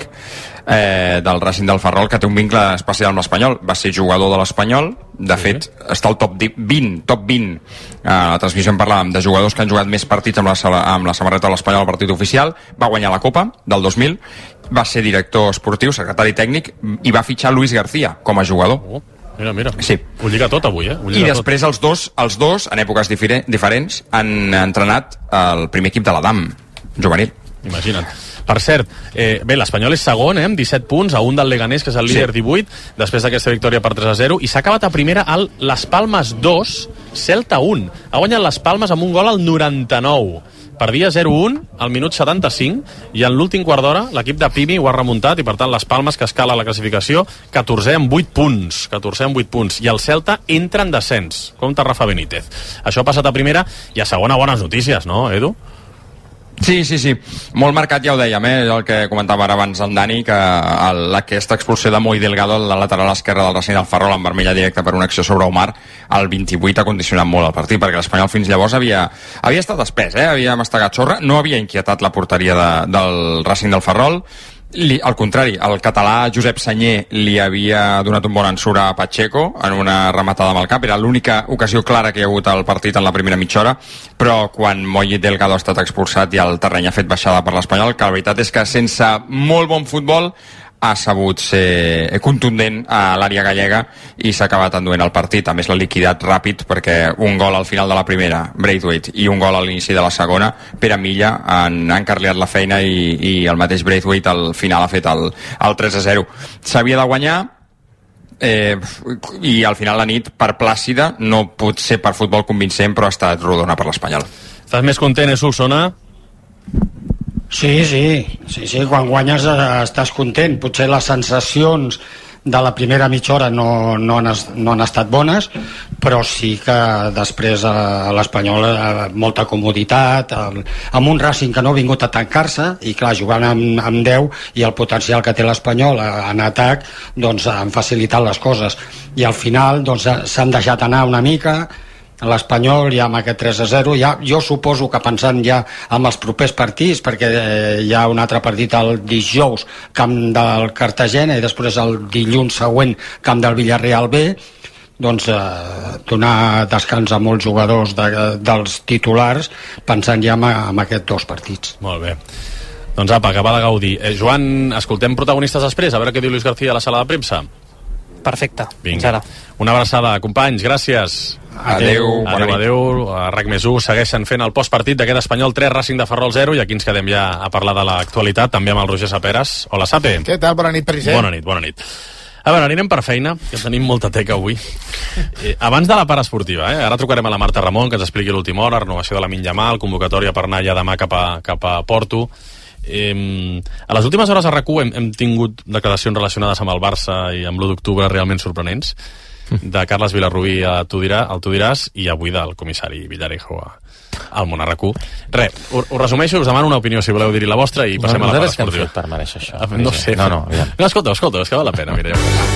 [SPEAKER 4] del Racing del Ferrol, que té un vincle especial amb l'Espanyol. Va ser jugador de l'Espanyol, de fet està al top 20. A la transmissió en parlàvem de jugadors que han jugat més partits amb la samarreta de l'Espanyol al partit oficial. Va guanyar la Copa del 2000, va ser director esportiu, secretari tècnic, i va fitxar Luis García com a jugador.
[SPEAKER 2] Mira.
[SPEAKER 4] Sí.
[SPEAKER 2] Ho lliga tot avui,
[SPEAKER 4] I després els dos, en èpoques diferents, han entrenat el primer equip de l'Adam, juvenil.
[SPEAKER 2] Imagina't. Per cert, bé, l'Espanyol és segon, amb 17 punts, a un del Leganés, que és el líder 18, després d'aquesta victòria per 3-0, i s'ha acabat a primera al Las Palmas 2, Celta 1. Ha guanyat Las Palmas amb un gol al 99. Perdia 0-1 al minut 75 i en l'últim quart d'hora l'equip de Pimi ho ha remuntat i per tant les Palmes, que escala la classificació, 14è amb 8 punts i el Celta entra en descens. Compte Rafa Benítez. Això ha passat a primera i a segona bones notícies, no, Edu?
[SPEAKER 4] Sí. Molt marcat, ja ho dèiem, el que comentava ara abans en Dani, que aquesta expulsió de Moi Delgado, la lateral esquerra del Racing del Ferrol, en vermella directa per una acció sobre Omar, el 28 ha condicionat molt el partit, perquè l'Espanyol fins llavors havia estat espès, havia mastegat sorra, no havia inquietat la porteria del Racing del Ferrol. Al contrari, el català Josep Sanyer li havia donat un bon ensurt a Pacheco en una rematada amb el cap. Era l'única ocasió clara que hi ha hagut al partit en la primera mitja hora, però quan Moy Delgado ha estat expulsat i el terreny ha fet baixada per l'Espanyol, que la veritat és que sense molt bon futbol ha sabut ser contundent a l'àrea gallega i s'ha acabat enduent el partit. A més, l'ha liquidat ràpid, perquè un gol al final de la primera, Braithwaite, i un gol a l'inici de la segona, Pere Milla, han carrilat la feina i el mateix Braithwaite al final ha fet el 3-0. S'havia de guanyar, i al final la nit, per plàcida, no pot ser per futbol convincent, però ha estat rodona per l'Espanyol.
[SPEAKER 2] Estàs més content, Solsona?
[SPEAKER 24] Sí, quan guanyes estàs content. Potser les sensacions de la primera mitja hora no han estat bones, però sí que després l'Espanyol molta comoditat, amb un Racing que no ha vingut a tancar-se, i clar, jugant amb 10 i el potencial que té l'Espanyol en atac, doncs han facilitat les coses, i al final doncs s'han deixat anar una mica. L'Espanyol ja amb aquest 3-0, jo suposo que pensant ja amb els propers partits, perquè hi ha un altre partit el dijous, camp del Cartagena, i després el dilluns següent camp del Villarreal B, doncs donar descans a molts jugadors dels titulars, pensant ja en aquests dos partits.
[SPEAKER 2] Molt bé. Doncs apa, acabar de gaudir. Joan, escoltem protagonistes després, a veure què diu Luis García a la sala de premsa.
[SPEAKER 25] Perfecte.
[SPEAKER 2] Vinga. Una abraçada, companys, gràcies.
[SPEAKER 4] Adéu.
[SPEAKER 2] A RAC+1 segueixen fent el postpartit d'aquest Espanyol 3, Racing de Ferrol 0, i aquí ens quedem ja a parlar de l'actualitat, també amb el Roger Saperas. Hola, Sape.
[SPEAKER 26] Què tal? Bona nit, Perisser.
[SPEAKER 2] Bona nit. A veure, anirem per feina, que tenim molta teca avui. Abans de la part esportiva, ara trucarem a la Marta Ramon, que ens expliqui l'última hora, renovació de la Yamal, convocatòria per anar ja demà cap a Porto. A les últimes hores a RAC1 hem tingut declaracions relacionades amb el Barça i amb l'1 d'octubre realment sorprenents, de Carles Vilarrubí al Tu diràs, i avui del comissari Villarejo al Món a RAC1. Res, ho resumeixo, us demano una opinió si voleu dir-hi la vostra i passem a la part esportiva.
[SPEAKER 8] Per mereixer això.
[SPEAKER 2] No sé. No, escolta, és que val la pena, mira.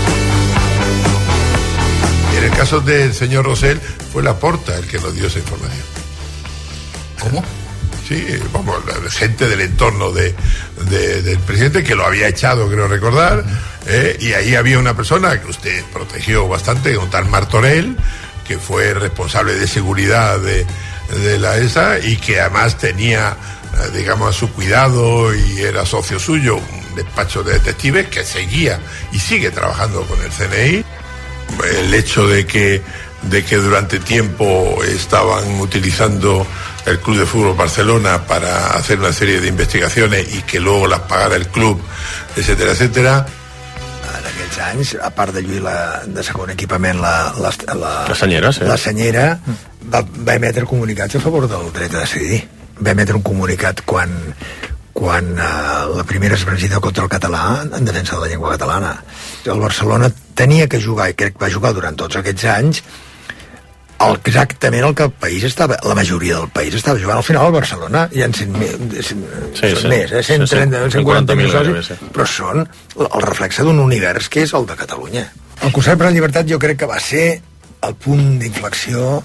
[SPEAKER 9] En el caso del señor Rosell, fue Laporta el que nos dio esa información.
[SPEAKER 12] ¿Cómo?
[SPEAKER 9] Sí, vamos, la gente del entorno del presidente, que lo había echado, creo recordar, y ahí había una persona que usted protegió bastante, un tal Martorell, que fue responsable de seguridad de la ESA y que además tenía, digamos, a su cuidado y era socio suyo, un despacho de detectives que seguía y sigue trabajando con el CNI. El hecho de que durante tiempo estaban utilizando el Club de Fútbol Barcelona para hacer una serie de investigaciones y que luego las pagara el club, etcétera, etcétera.
[SPEAKER 16] En aquells anys, a part de lluir de segon equipament la
[SPEAKER 2] senyera, sí.
[SPEAKER 16] La senyera va emetre comunicats a favor del dret a decidir. Va emetre un comunicat quan la primera expressió contra el català en defensa de la llengua catalana. El Barcelona tenia que jugar, i crec que va jugar durant tots aquests anys, exactament el que el país estava, la majoria del país estava jugant. Al final el Barcelona hi ha 140.000 socis, però són el reflexe d'un univers que és el de Catalunya. El Concert per la Llibertat jo crec que va ser el punt d'inflexió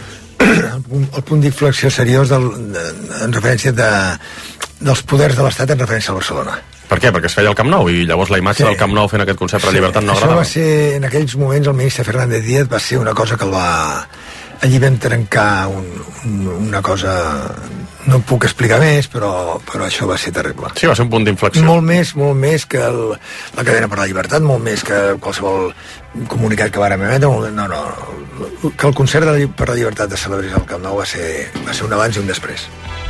[SPEAKER 16] seriós en referència dels poders de l'Estat en referència al Barcelona.
[SPEAKER 2] Per què? Perquè es feia el Camp Nou i llavors la imatge del Camp Nou fent aquest Concert per la Llibertat no agradava.
[SPEAKER 16] Això va ser, en aquells moments, el ministre Fernández Díaz va ser una cosa que el va... Allí vam trencar una cosa... No puc explicar més, però això va ser terrible.
[SPEAKER 2] Sí, va ser un punt d'inflexió.
[SPEAKER 16] Molt més que la cadena per la llibertat, molt més que qualsevol comunicat que vàrem emetre. No. Que el Concert per la Llibertat de celebrés al Camp Nou va ser un abans i un després.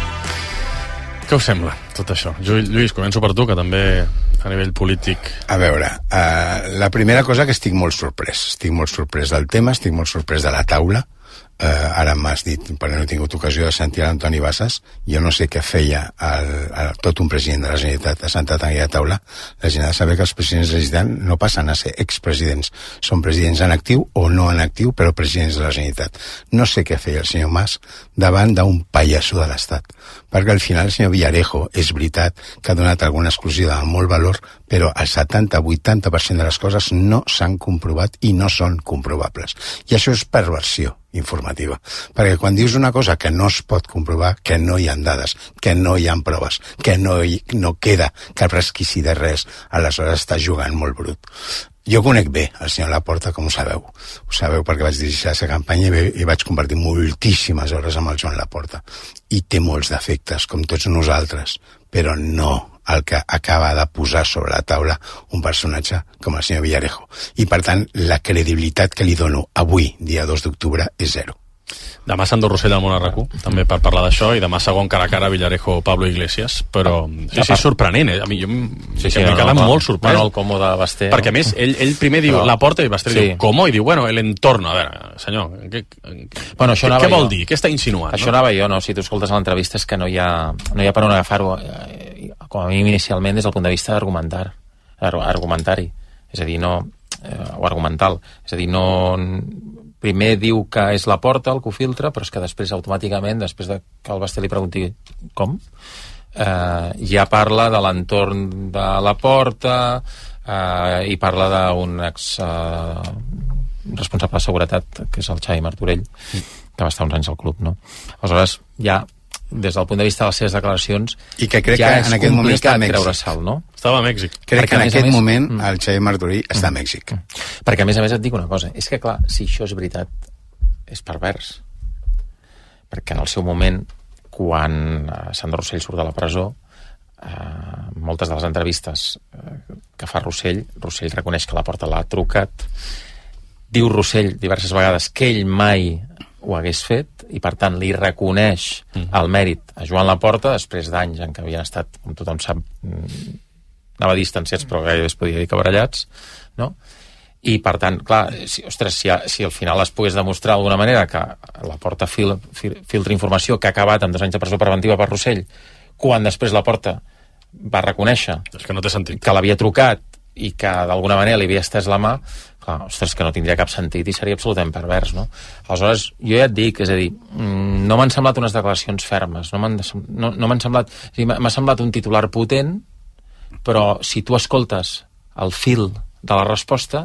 [SPEAKER 2] Què us sembla, tot això? Lluís, començo per tu, que també a nivell polític...
[SPEAKER 10] A veure, la primera cosa que estic molt sorprès del tema, estic molt sorprès de la taula. Ara m'has dit, però no he tingut ocasió de sentir l'Antoni Bassas. Jo no sé què feia tot un president de la Generalitat assentat en aquella taula. La gent ha de saber que els presidents de la Generalitat no passen a ser expresidents, són presidents en actiu o no en actiu, però presidents de la Generalitat. No sé què feia el senyor Mas davant d'un pallasso de l'Estat, perquè al final el senyor Villarejo és veritat que ha donat alguna exclusiva de molt valor, però el 70-80% de les coses no s'han comprovat i no són comprovables. I això és perversió informativa, perquè quan dius una cosa que no es pot comprovar, que no hi ha dades, que no hi ha proves, que no queda cap resquici de res, aleshores està jugant molt brut. Jo conec bé el senyor Laporta, com ho sabeu. Ho sabeu perquè vaig dirigir la campanya i vaig compartir moltíssimes hores amb el Joan Laporta. I té molts defectes, com tots nosaltres, però no el que acaba de posar sobre la taula un personatge com el senyor Villarejo. I, per tant, la credibilitat que li dono avui, dia 2 d'octubre, és zero.
[SPEAKER 2] Demà Sandro Rosell al Món a RAC1, també per parlar d'això, i demà segon cara a cara Villarejo Pablo Iglesias, però sí, sorprenent, A mi m'he quedat molt sorprès.
[SPEAKER 8] Bueno, el còmode Basté.
[SPEAKER 2] Perquè a més, ell primer diu Laporta i Basté diu ¿cómo? I diu, bueno, el entorno. A veure, senyor, què vol dir? Què està insinuant?
[SPEAKER 8] Això anava jo, no? Si tu escoltes l'entrevista és que no hi ha per on agafar-ho, com a mínim inicialment des del punt de vista argumentari, és a dir, no, o argumental, és a dir, no... Primer diu que és Laporta el que ho filtra, però és que després automàticament, després de que el Basté li pregunti com, ja parla de l'entorn de Laporta i parla d'un ex responsable de seguretat, que és el Xavi Martorell, que va estar uns anys al club, no? Aleshores, ja des del punt de vista de les seves declaracions,
[SPEAKER 10] i que crec que en aquest moment està a Mèxic.
[SPEAKER 8] Creure sal, no?
[SPEAKER 2] Estava a Mèxic.
[SPEAKER 10] Crec que en aquest moment el Xavi Martorell està a Mèxic.
[SPEAKER 8] Perquè a més et dic una cosa, és que clar, si això és veritat, és pervers. Perquè en el seu moment, quan Sandro Rosell surt de la presó, moltes de les entrevistes que fa Rosell reconeix que Laporta l'ha trucat, diu Rosell diverses vegades que ell mai ho hagués fet, i per tant li reconeix el mèrit a Joan Laporta després d'anys en què havien estat, com tothom sap, anava distanciats però gairebé es podia dir que barallats, no? I, per tant, clar, si al final es pogués demostrar d'alguna manera que la Porta filtra informació que ha acabat amb 2 anys de presó preventiva per Rossell, quan després la Porta va reconèixer
[SPEAKER 2] que no té sentit,
[SPEAKER 8] que l'havia trucat i que d'alguna manera li havia estès la mà, clar, ostres, que no tindria cap sentit i seria absolutament pervers, no? Aleshores, jo ja et dic, és a dir, no m'han semblat unes declaracions fermes, no m'han semblat... M'ha semblat un titular potent, però si tu escoltes el fil de la resposta,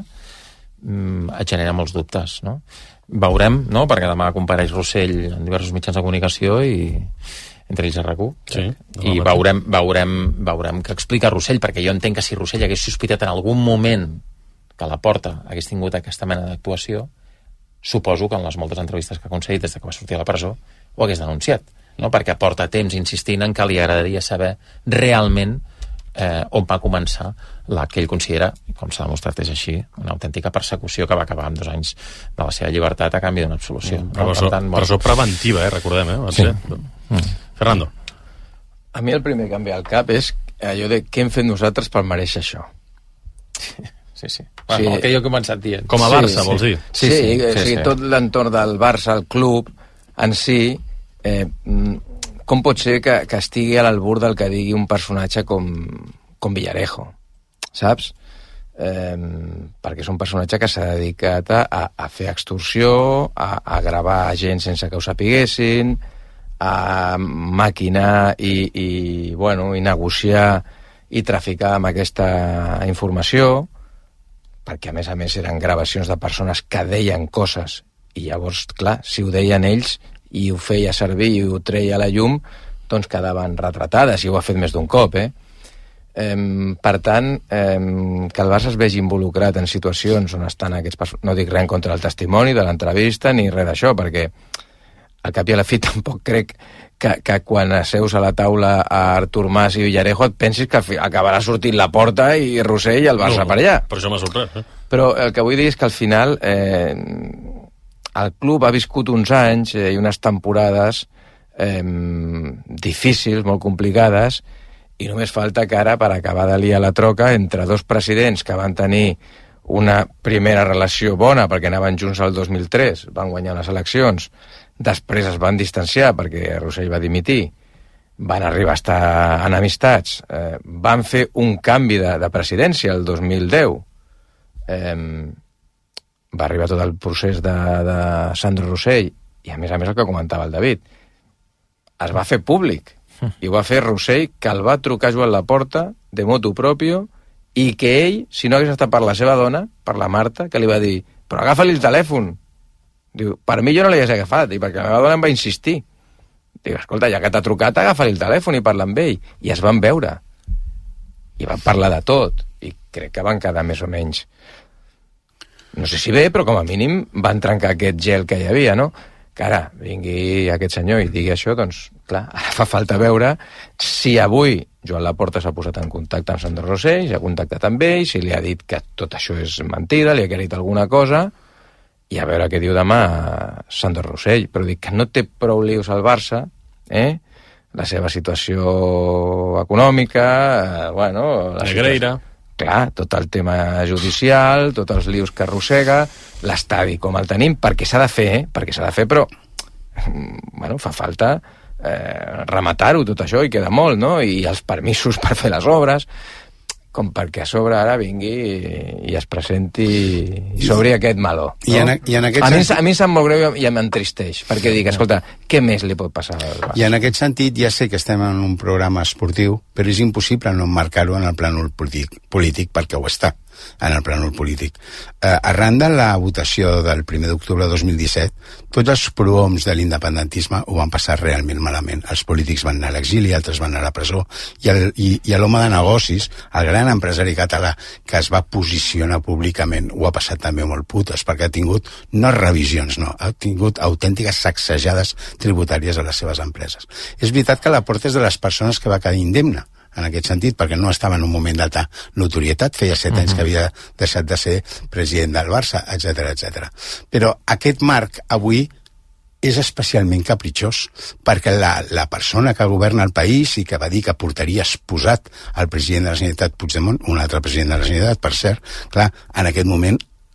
[SPEAKER 8] et genera molts dubtes, no? Veurem, no?, perquè demà compareix Rossell en diversos mitjans de comunicació i entre ells a RAC1,
[SPEAKER 2] sí,
[SPEAKER 8] i veurem què explica Rossell, perquè jo entenc que si Rossell hagués sospitat en algun moment que la Porta hagués tingut aquesta mena d'actuació, suposo que en les moltes entrevistes que ha concedit des que va sortir a la presó ho hagués denunciat, no? Perquè porta temps insistint en que li agradaria saber realment on va començar la que ell considera, com s'ha demostrat és així, una autèntica persecució que va acabar amb 2 anys de la seva llibertat a canvi d'una absolució.
[SPEAKER 2] Presó preventiva, recordem,
[SPEAKER 8] Sí.
[SPEAKER 2] Fernando.
[SPEAKER 11] A mi el primer que em ve al cap és allò de què hem fet nosaltres per mereixer això.
[SPEAKER 8] Sí. Bueno, el que jo he començat dient.
[SPEAKER 2] Com a Barça, vols dir?
[SPEAKER 11] Sí. Tot l'entorn del Barça, el club en si, com pot ser que estigui a l'albur del que digui un personatge com Villarejo, saps? Perquè és un personatge que s'ha dedicat a fer extorsió, a gravar gent sense que ho sapiguessin, a maquinar i negociar i traficar amb aquesta informació, perquè a més eren gravacions de persones que deien coses i llavors, clar, si ho deien ells i ho feia servir i ho treia a la llum, doncs quedaven retratades, i ho ha fet més d'un cop, Per tant, que el Barça es vegi involucrat en situacions on estan aquests... No dic res en contra del testimoni, de l'entrevista, ni res d'això, perquè al cap i a la fi tampoc crec que quan asseus a la taula a Artur Mas i Villarejo et pensis que acabarà sortint la Porta i Rossell i el Barça per allà.
[SPEAKER 2] Per això m'ha sorprès.
[SPEAKER 11] Però el que vull dir és que al final el club ha viscut uns anys i unes temporades difícils, molt complicades, i només falta que ara, per acabar de liar la troca entre 2 presidents que van tenir una primera relació bona perquè anaven junts al 2003, van guanyar les eleccions, després es van distanciar perquè Rossell va dimitir, van arribar a estar enemistats, van fer un canvi de presidència el 2010, va arribar tot el procés de Sandro Rossell, i a més el que comentava el David, es va fer públic, i ho va fer Rossell, que el va trucar Joan Laporta de motu propio, i que ell, si no hagués estat per la seva dona, per la Marta, que li va dir, però agafa-li el telèfon. Diu, per mi jo no l'hagués agafat, i perquè la meva dona em va insistir. Diu, escolta, ja que t'ha trucat, agafa-li el telèfon i parla amb ell. I es van veure. I van parlar de tot. I crec que van quedar més o menys... No sé si bé, però com a mínim van trencar aquest gel que hi havia, no? Que ara vingui aquest senyor i digui això, doncs, clar, ara fa falta veure si avui Joan Laporta s'ha posat en contacte amb Sandro Rossell, s'ha contactat amb ell, si li ha dit que tot això és mentida, li ha dit alguna cosa, i a veure què diu demà Sandro Rossell. Però dic que no té prou lius al Barça, la seva situació econòmica, la
[SPEAKER 2] Negreira.
[SPEAKER 11] Clar, tot el tema judicial, tots els lius que arrossega, l'estadi com el tenim, perquè s'ha de fer, però fa falta rematar-ho tot això, i queda molt, no? I els permisos per fer les obres, com perquè a sobre ara vingui i es presenti i s'obri aquest meló. No? A mi em sap molt greu i m'entristeix, perquè dic, escolta, què més li pot passar al Barça?
[SPEAKER 10] I en aquest sentit, ja sé que estem en un programa esportiu, però és impossible no emmarcar-ho en el plànol polític, perquè ho està en el plànol polític. Arran de la votació del 1 d'octubre de 2017, tots els prohoms de l'independentisme ho van passar realment malament. Els polítics van anar a l'exili, altres van anar a la presó, i l'home de negocis, el gran empresari català que es va posicionar públicament, ho ha passat també molt putes, perquè ha tingut, no revisions, no, ha tingut autèntiques sacsejades tributàries a les seves empreses. És veritat que Laporta és de les persones que va quedar indemne, en aquest sentit, perquè no estava en un moment d'alta notorietat, feia 7 anys que havia deixat de ser president del Barça, etc. Però aquest marc avui és especialment capritxós, perquè la persona que governa el país i que va dir que portaria esposat el president de la Generalitat Puigdemont, un altre president de la Generalitat, per cert, clar, en aquest moment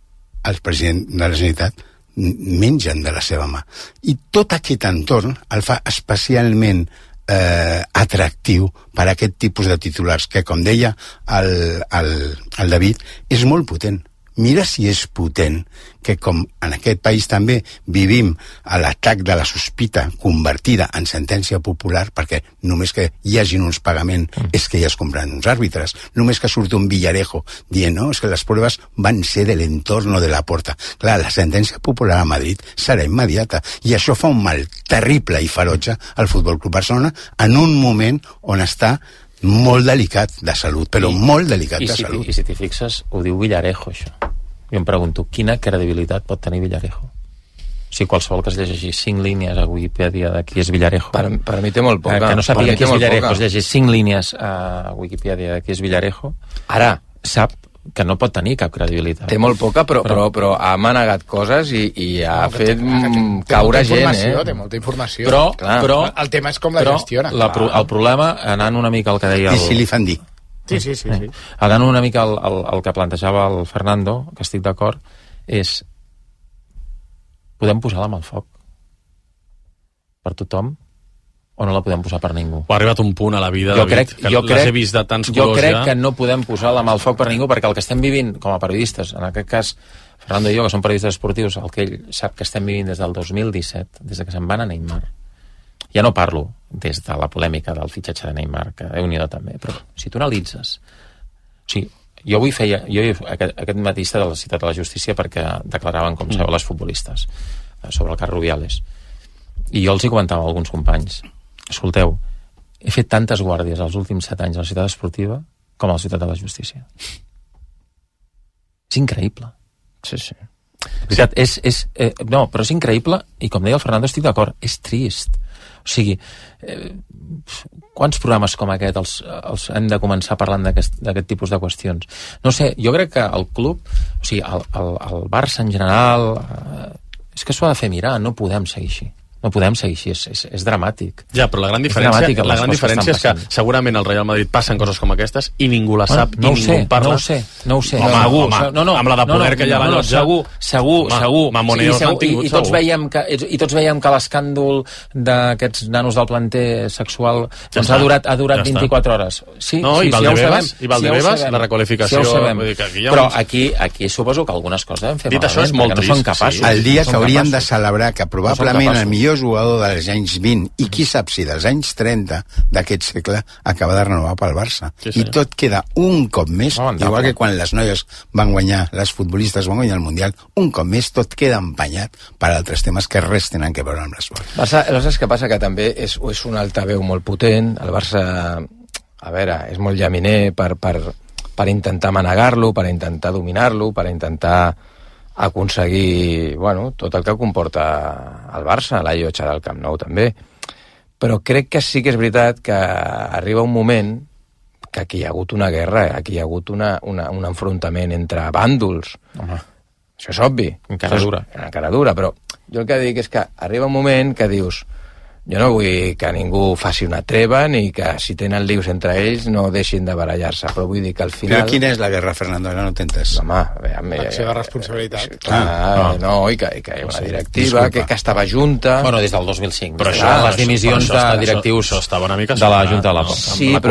[SPEAKER 10] el president de la Generalitat mengen de la seva mà. I tot aquest entorn el fa especialment atractiu per a aquest tipus de titulars que, com deia el David, és molt potent. Mira si és potent que, com en aquest país també vivim a l'atac de la sospita convertida en sentència popular, perquè només que hi hagin uns pagaments és que ja es compren uns àrbitres, només que surt un Villarejo dient, no, és que les proves van ser de l'entorn de la porta. Clar, la sentència popular a Madrid serà immediata, i això fa un mal terrible i ferotge al Futbol Club Barcelona en un moment on està molt delicat de salut, però molt delicat de salut.
[SPEAKER 8] I si t'hi fixes, ho diu Villarejo, això. Jo em pregunto, quina credibilitat pot tenir Villarejo? O sigui, qualsevol que es llegeixi 5 línies a Wikipedia de qui és Villarejo...
[SPEAKER 11] Per mi té molt poca.
[SPEAKER 8] Que no sàpiga qui és Villarejo, es llegeix 5 línies a Wikipedia de qui és Villarejo, ara sap que no pot tenir cap credibilitat.
[SPEAKER 11] Té molt poca, però ha manegat coses i ha fet caure gent,
[SPEAKER 7] Té molta informació.
[SPEAKER 8] Però
[SPEAKER 7] el tema és com la gestiona.
[SPEAKER 8] El problema, anant una mica al que deia...
[SPEAKER 10] I si li fan dir.
[SPEAKER 7] Sí.
[SPEAKER 8] Anant una mica al que plantejava el Fernando, que estic d'acord, és... Podem posar la mà al foc per tothom o no la podem posar per ningú?
[SPEAKER 2] Ha arribat un punt a la vida, David, que les he vist de tants colors.
[SPEAKER 8] Jo crec que no podem posar la mà al foc per ningú, perquè el que estem vivint com a periodistes, en aquest cas Fernando i jo, que som periodistes esportius, el que ell sap que estem vivint des del 2017, des de que se'n van a Neymar. Ja no parlo des de la polèmica del fitxatge de Neymar, que Déu-n'hi-do també, però si tu analitzes... O sigui, jo aquest matí de la Ciutat de la Justícia perquè declaraven com sabeu les futbolistes sobre el cas Rubiales. I jo els hi comentava a alguns companys, escolteu, he fet tantes guàrdies els últims 7 anys a la Ciutat Esportiva com a la Ciutat de la Justícia. És increïble.
[SPEAKER 11] Sí.
[SPEAKER 8] No, però és increïble, i com deia el Fernando, estic d'acord, és trist. O sigui, quants programes com aquest els hem de començar parlant d'aquest tipus de qüestions? No sé, jo crec que el club, o sigui, el Barça en general, és que s'ho ha de fer mirar, no podem seguir així. No podem seguir així, és dramàtic.
[SPEAKER 2] Ja, però la gran diferència és que segurament al Real Madrid passen coses com aquestes i ningú la sap i ningú en parla.
[SPEAKER 8] No ho sé.
[SPEAKER 2] Home, amb la de poder que hi ha a la llotja...
[SPEAKER 8] Segur.
[SPEAKER 2] Mamoneos l'han tingut,
[SPEAKER 8] segur. I tots veiem que l'escàndol d'aquests nanos del planter sexual ha durat 24 hores. Sí,
[SPEAKER 2] i Valdebebas, la requalificació...
[SPEAKER 8] Però aquí suposo que algunes coses hem fet
[SPEAKER 2] malament. Dit això, és molt trist.
[SPEAKER 10] El dia que hauríem de celebrar que probablement el millor jugador dels anys 20 i qui sap si dels anys 30 d'aquest segle acaba de renovar pel Barça. I tot queda un cop més, igual que quan les noies van guanyar, les futbolistes van guanyar el Mundial, un cop més tot queda empanyat per altres temes que res tenen que veure amb l'esport.
[SPEAKER 11] Barça, saps què passa? Que també és un altaveu molt potent. El Barça, a veure, és molt llaminer per intentar manegar-lo, per intentar dominar-lo, per intentar aconseguir, tot el que comporta el Barça, la llotja del Camp Nou també. Però crec que sí que és veritat que arriba un moment que aquí hi ha hagut una guerra, aquí hi ha hagut un enfrontament entre bàndols. Això és obvi. Encara dura, però jo el que dic és que arriba un moment que dius, jo no vull que ningú faci una treva ni que si tenen lius entre ells no deixin de barallar-se, però vull dir que al final...
[SPEAKER 10] Però quina és la guerra, Fernando? No t'entens.
[SPEAKER 11] Home,
[SPEAKER 7] l'acció de responsabilitat.
[SPEAKER 11] I que hi ha una directiva que estava junta...
[SPEAKER 8] Bueno, des del 2005.
[SPEAKER 2] Però això,
[SPEAKER 8] les dimissions de directius
[SPEAKER 2] estava una mica
[SPEAKER 8] de la Junta de la Porta.
[SPEAKER 11] Sí, però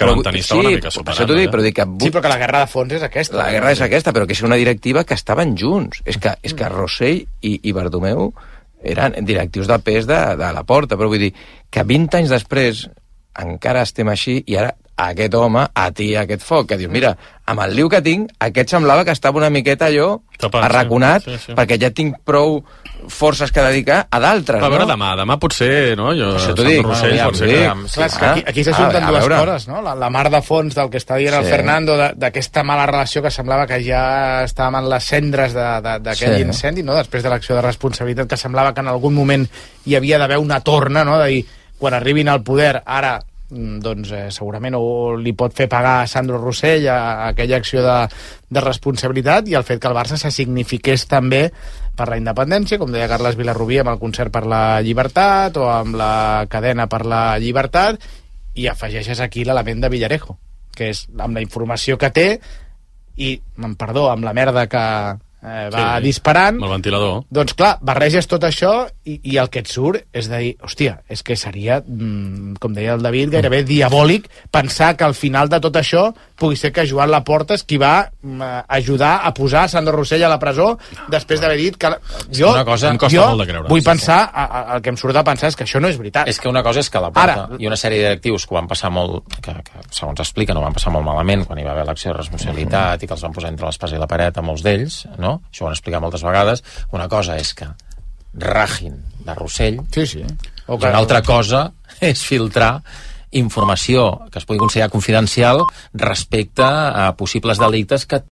[SPEAKER 11] dic que...
[SPEAKER 7] Sí, però que la guerra de fons és aquesta.
[SPEAKER 11] La guerra és aquesta, però que és una directiva que estaven junts. És que Rossell i Bartomeu eren directius de pes de la Porta, però vull dir que 20 anys després encara estem així i ara aquest home atia aquest foc, que dius, mira, amb el liu que tinc, aquest semblava que estava una miqueta allò arraconat, perquè ja tinc prou forces que dedicar a d'altres,
[SPEAKER 2] no? A veure, demà potser, no?
[SPEAKER 11] Això t'ho dic.
[SPEAKER 7] Aquí s'ajunten dues coses, no? La mar de fons del que està dient el Fernando, d'aquesta mala relació que semblava que ja estàvem en les cendres d'aquell incendi, no? Després de l'acció de responsabilitat, que semblava que en algun moment hi havia d'haver una torna, no? De dir, quan arribin al poder, ara doncs segurament li pot fer pagar a Sandro Rossell a aquella acció de responsabilitat, i el fet que el Barça se signifiqués també per la independència, com deia Carles Vilarrubí amb el concert per la llibertat o amb la cadena per la llibertat, i afegeixes aquí l'element de Villarejo, que és amb la informació que té i, amb la merda que va disparant.
[SPEAKER 2] Amb el ventilador.
[SPEAKER 7] Doncs clar, barreges tot això i el que et surt és de dir, hòstia, és que seria, com deia el David, gairebé diabòlic pensar que al final de tot això pugui ser que Joan Laporta és qui va ajudar a posar Sandro Rossell a la presó després d'haver dit que... Jo vull pensar, el que em surt de pensar és que això no és veritat.
[SPEAKER 8] És que una cosa és que Laporta i una sèrie de directius que van passar molt, que segons expliquen, no van passar molt malament quan hi va haver l'acció de responsabilitat i que els van posar entre l'espasa i la paret a molts d'ells, no? Això ho han explicat moltes vegades. Una cosa és que ragin de Rossell,
[SPEAKER 7] o
[SPEAKER 8] una altra cosa és filtrar informació que es pugui considerar confidencial respecte a possibles delictes que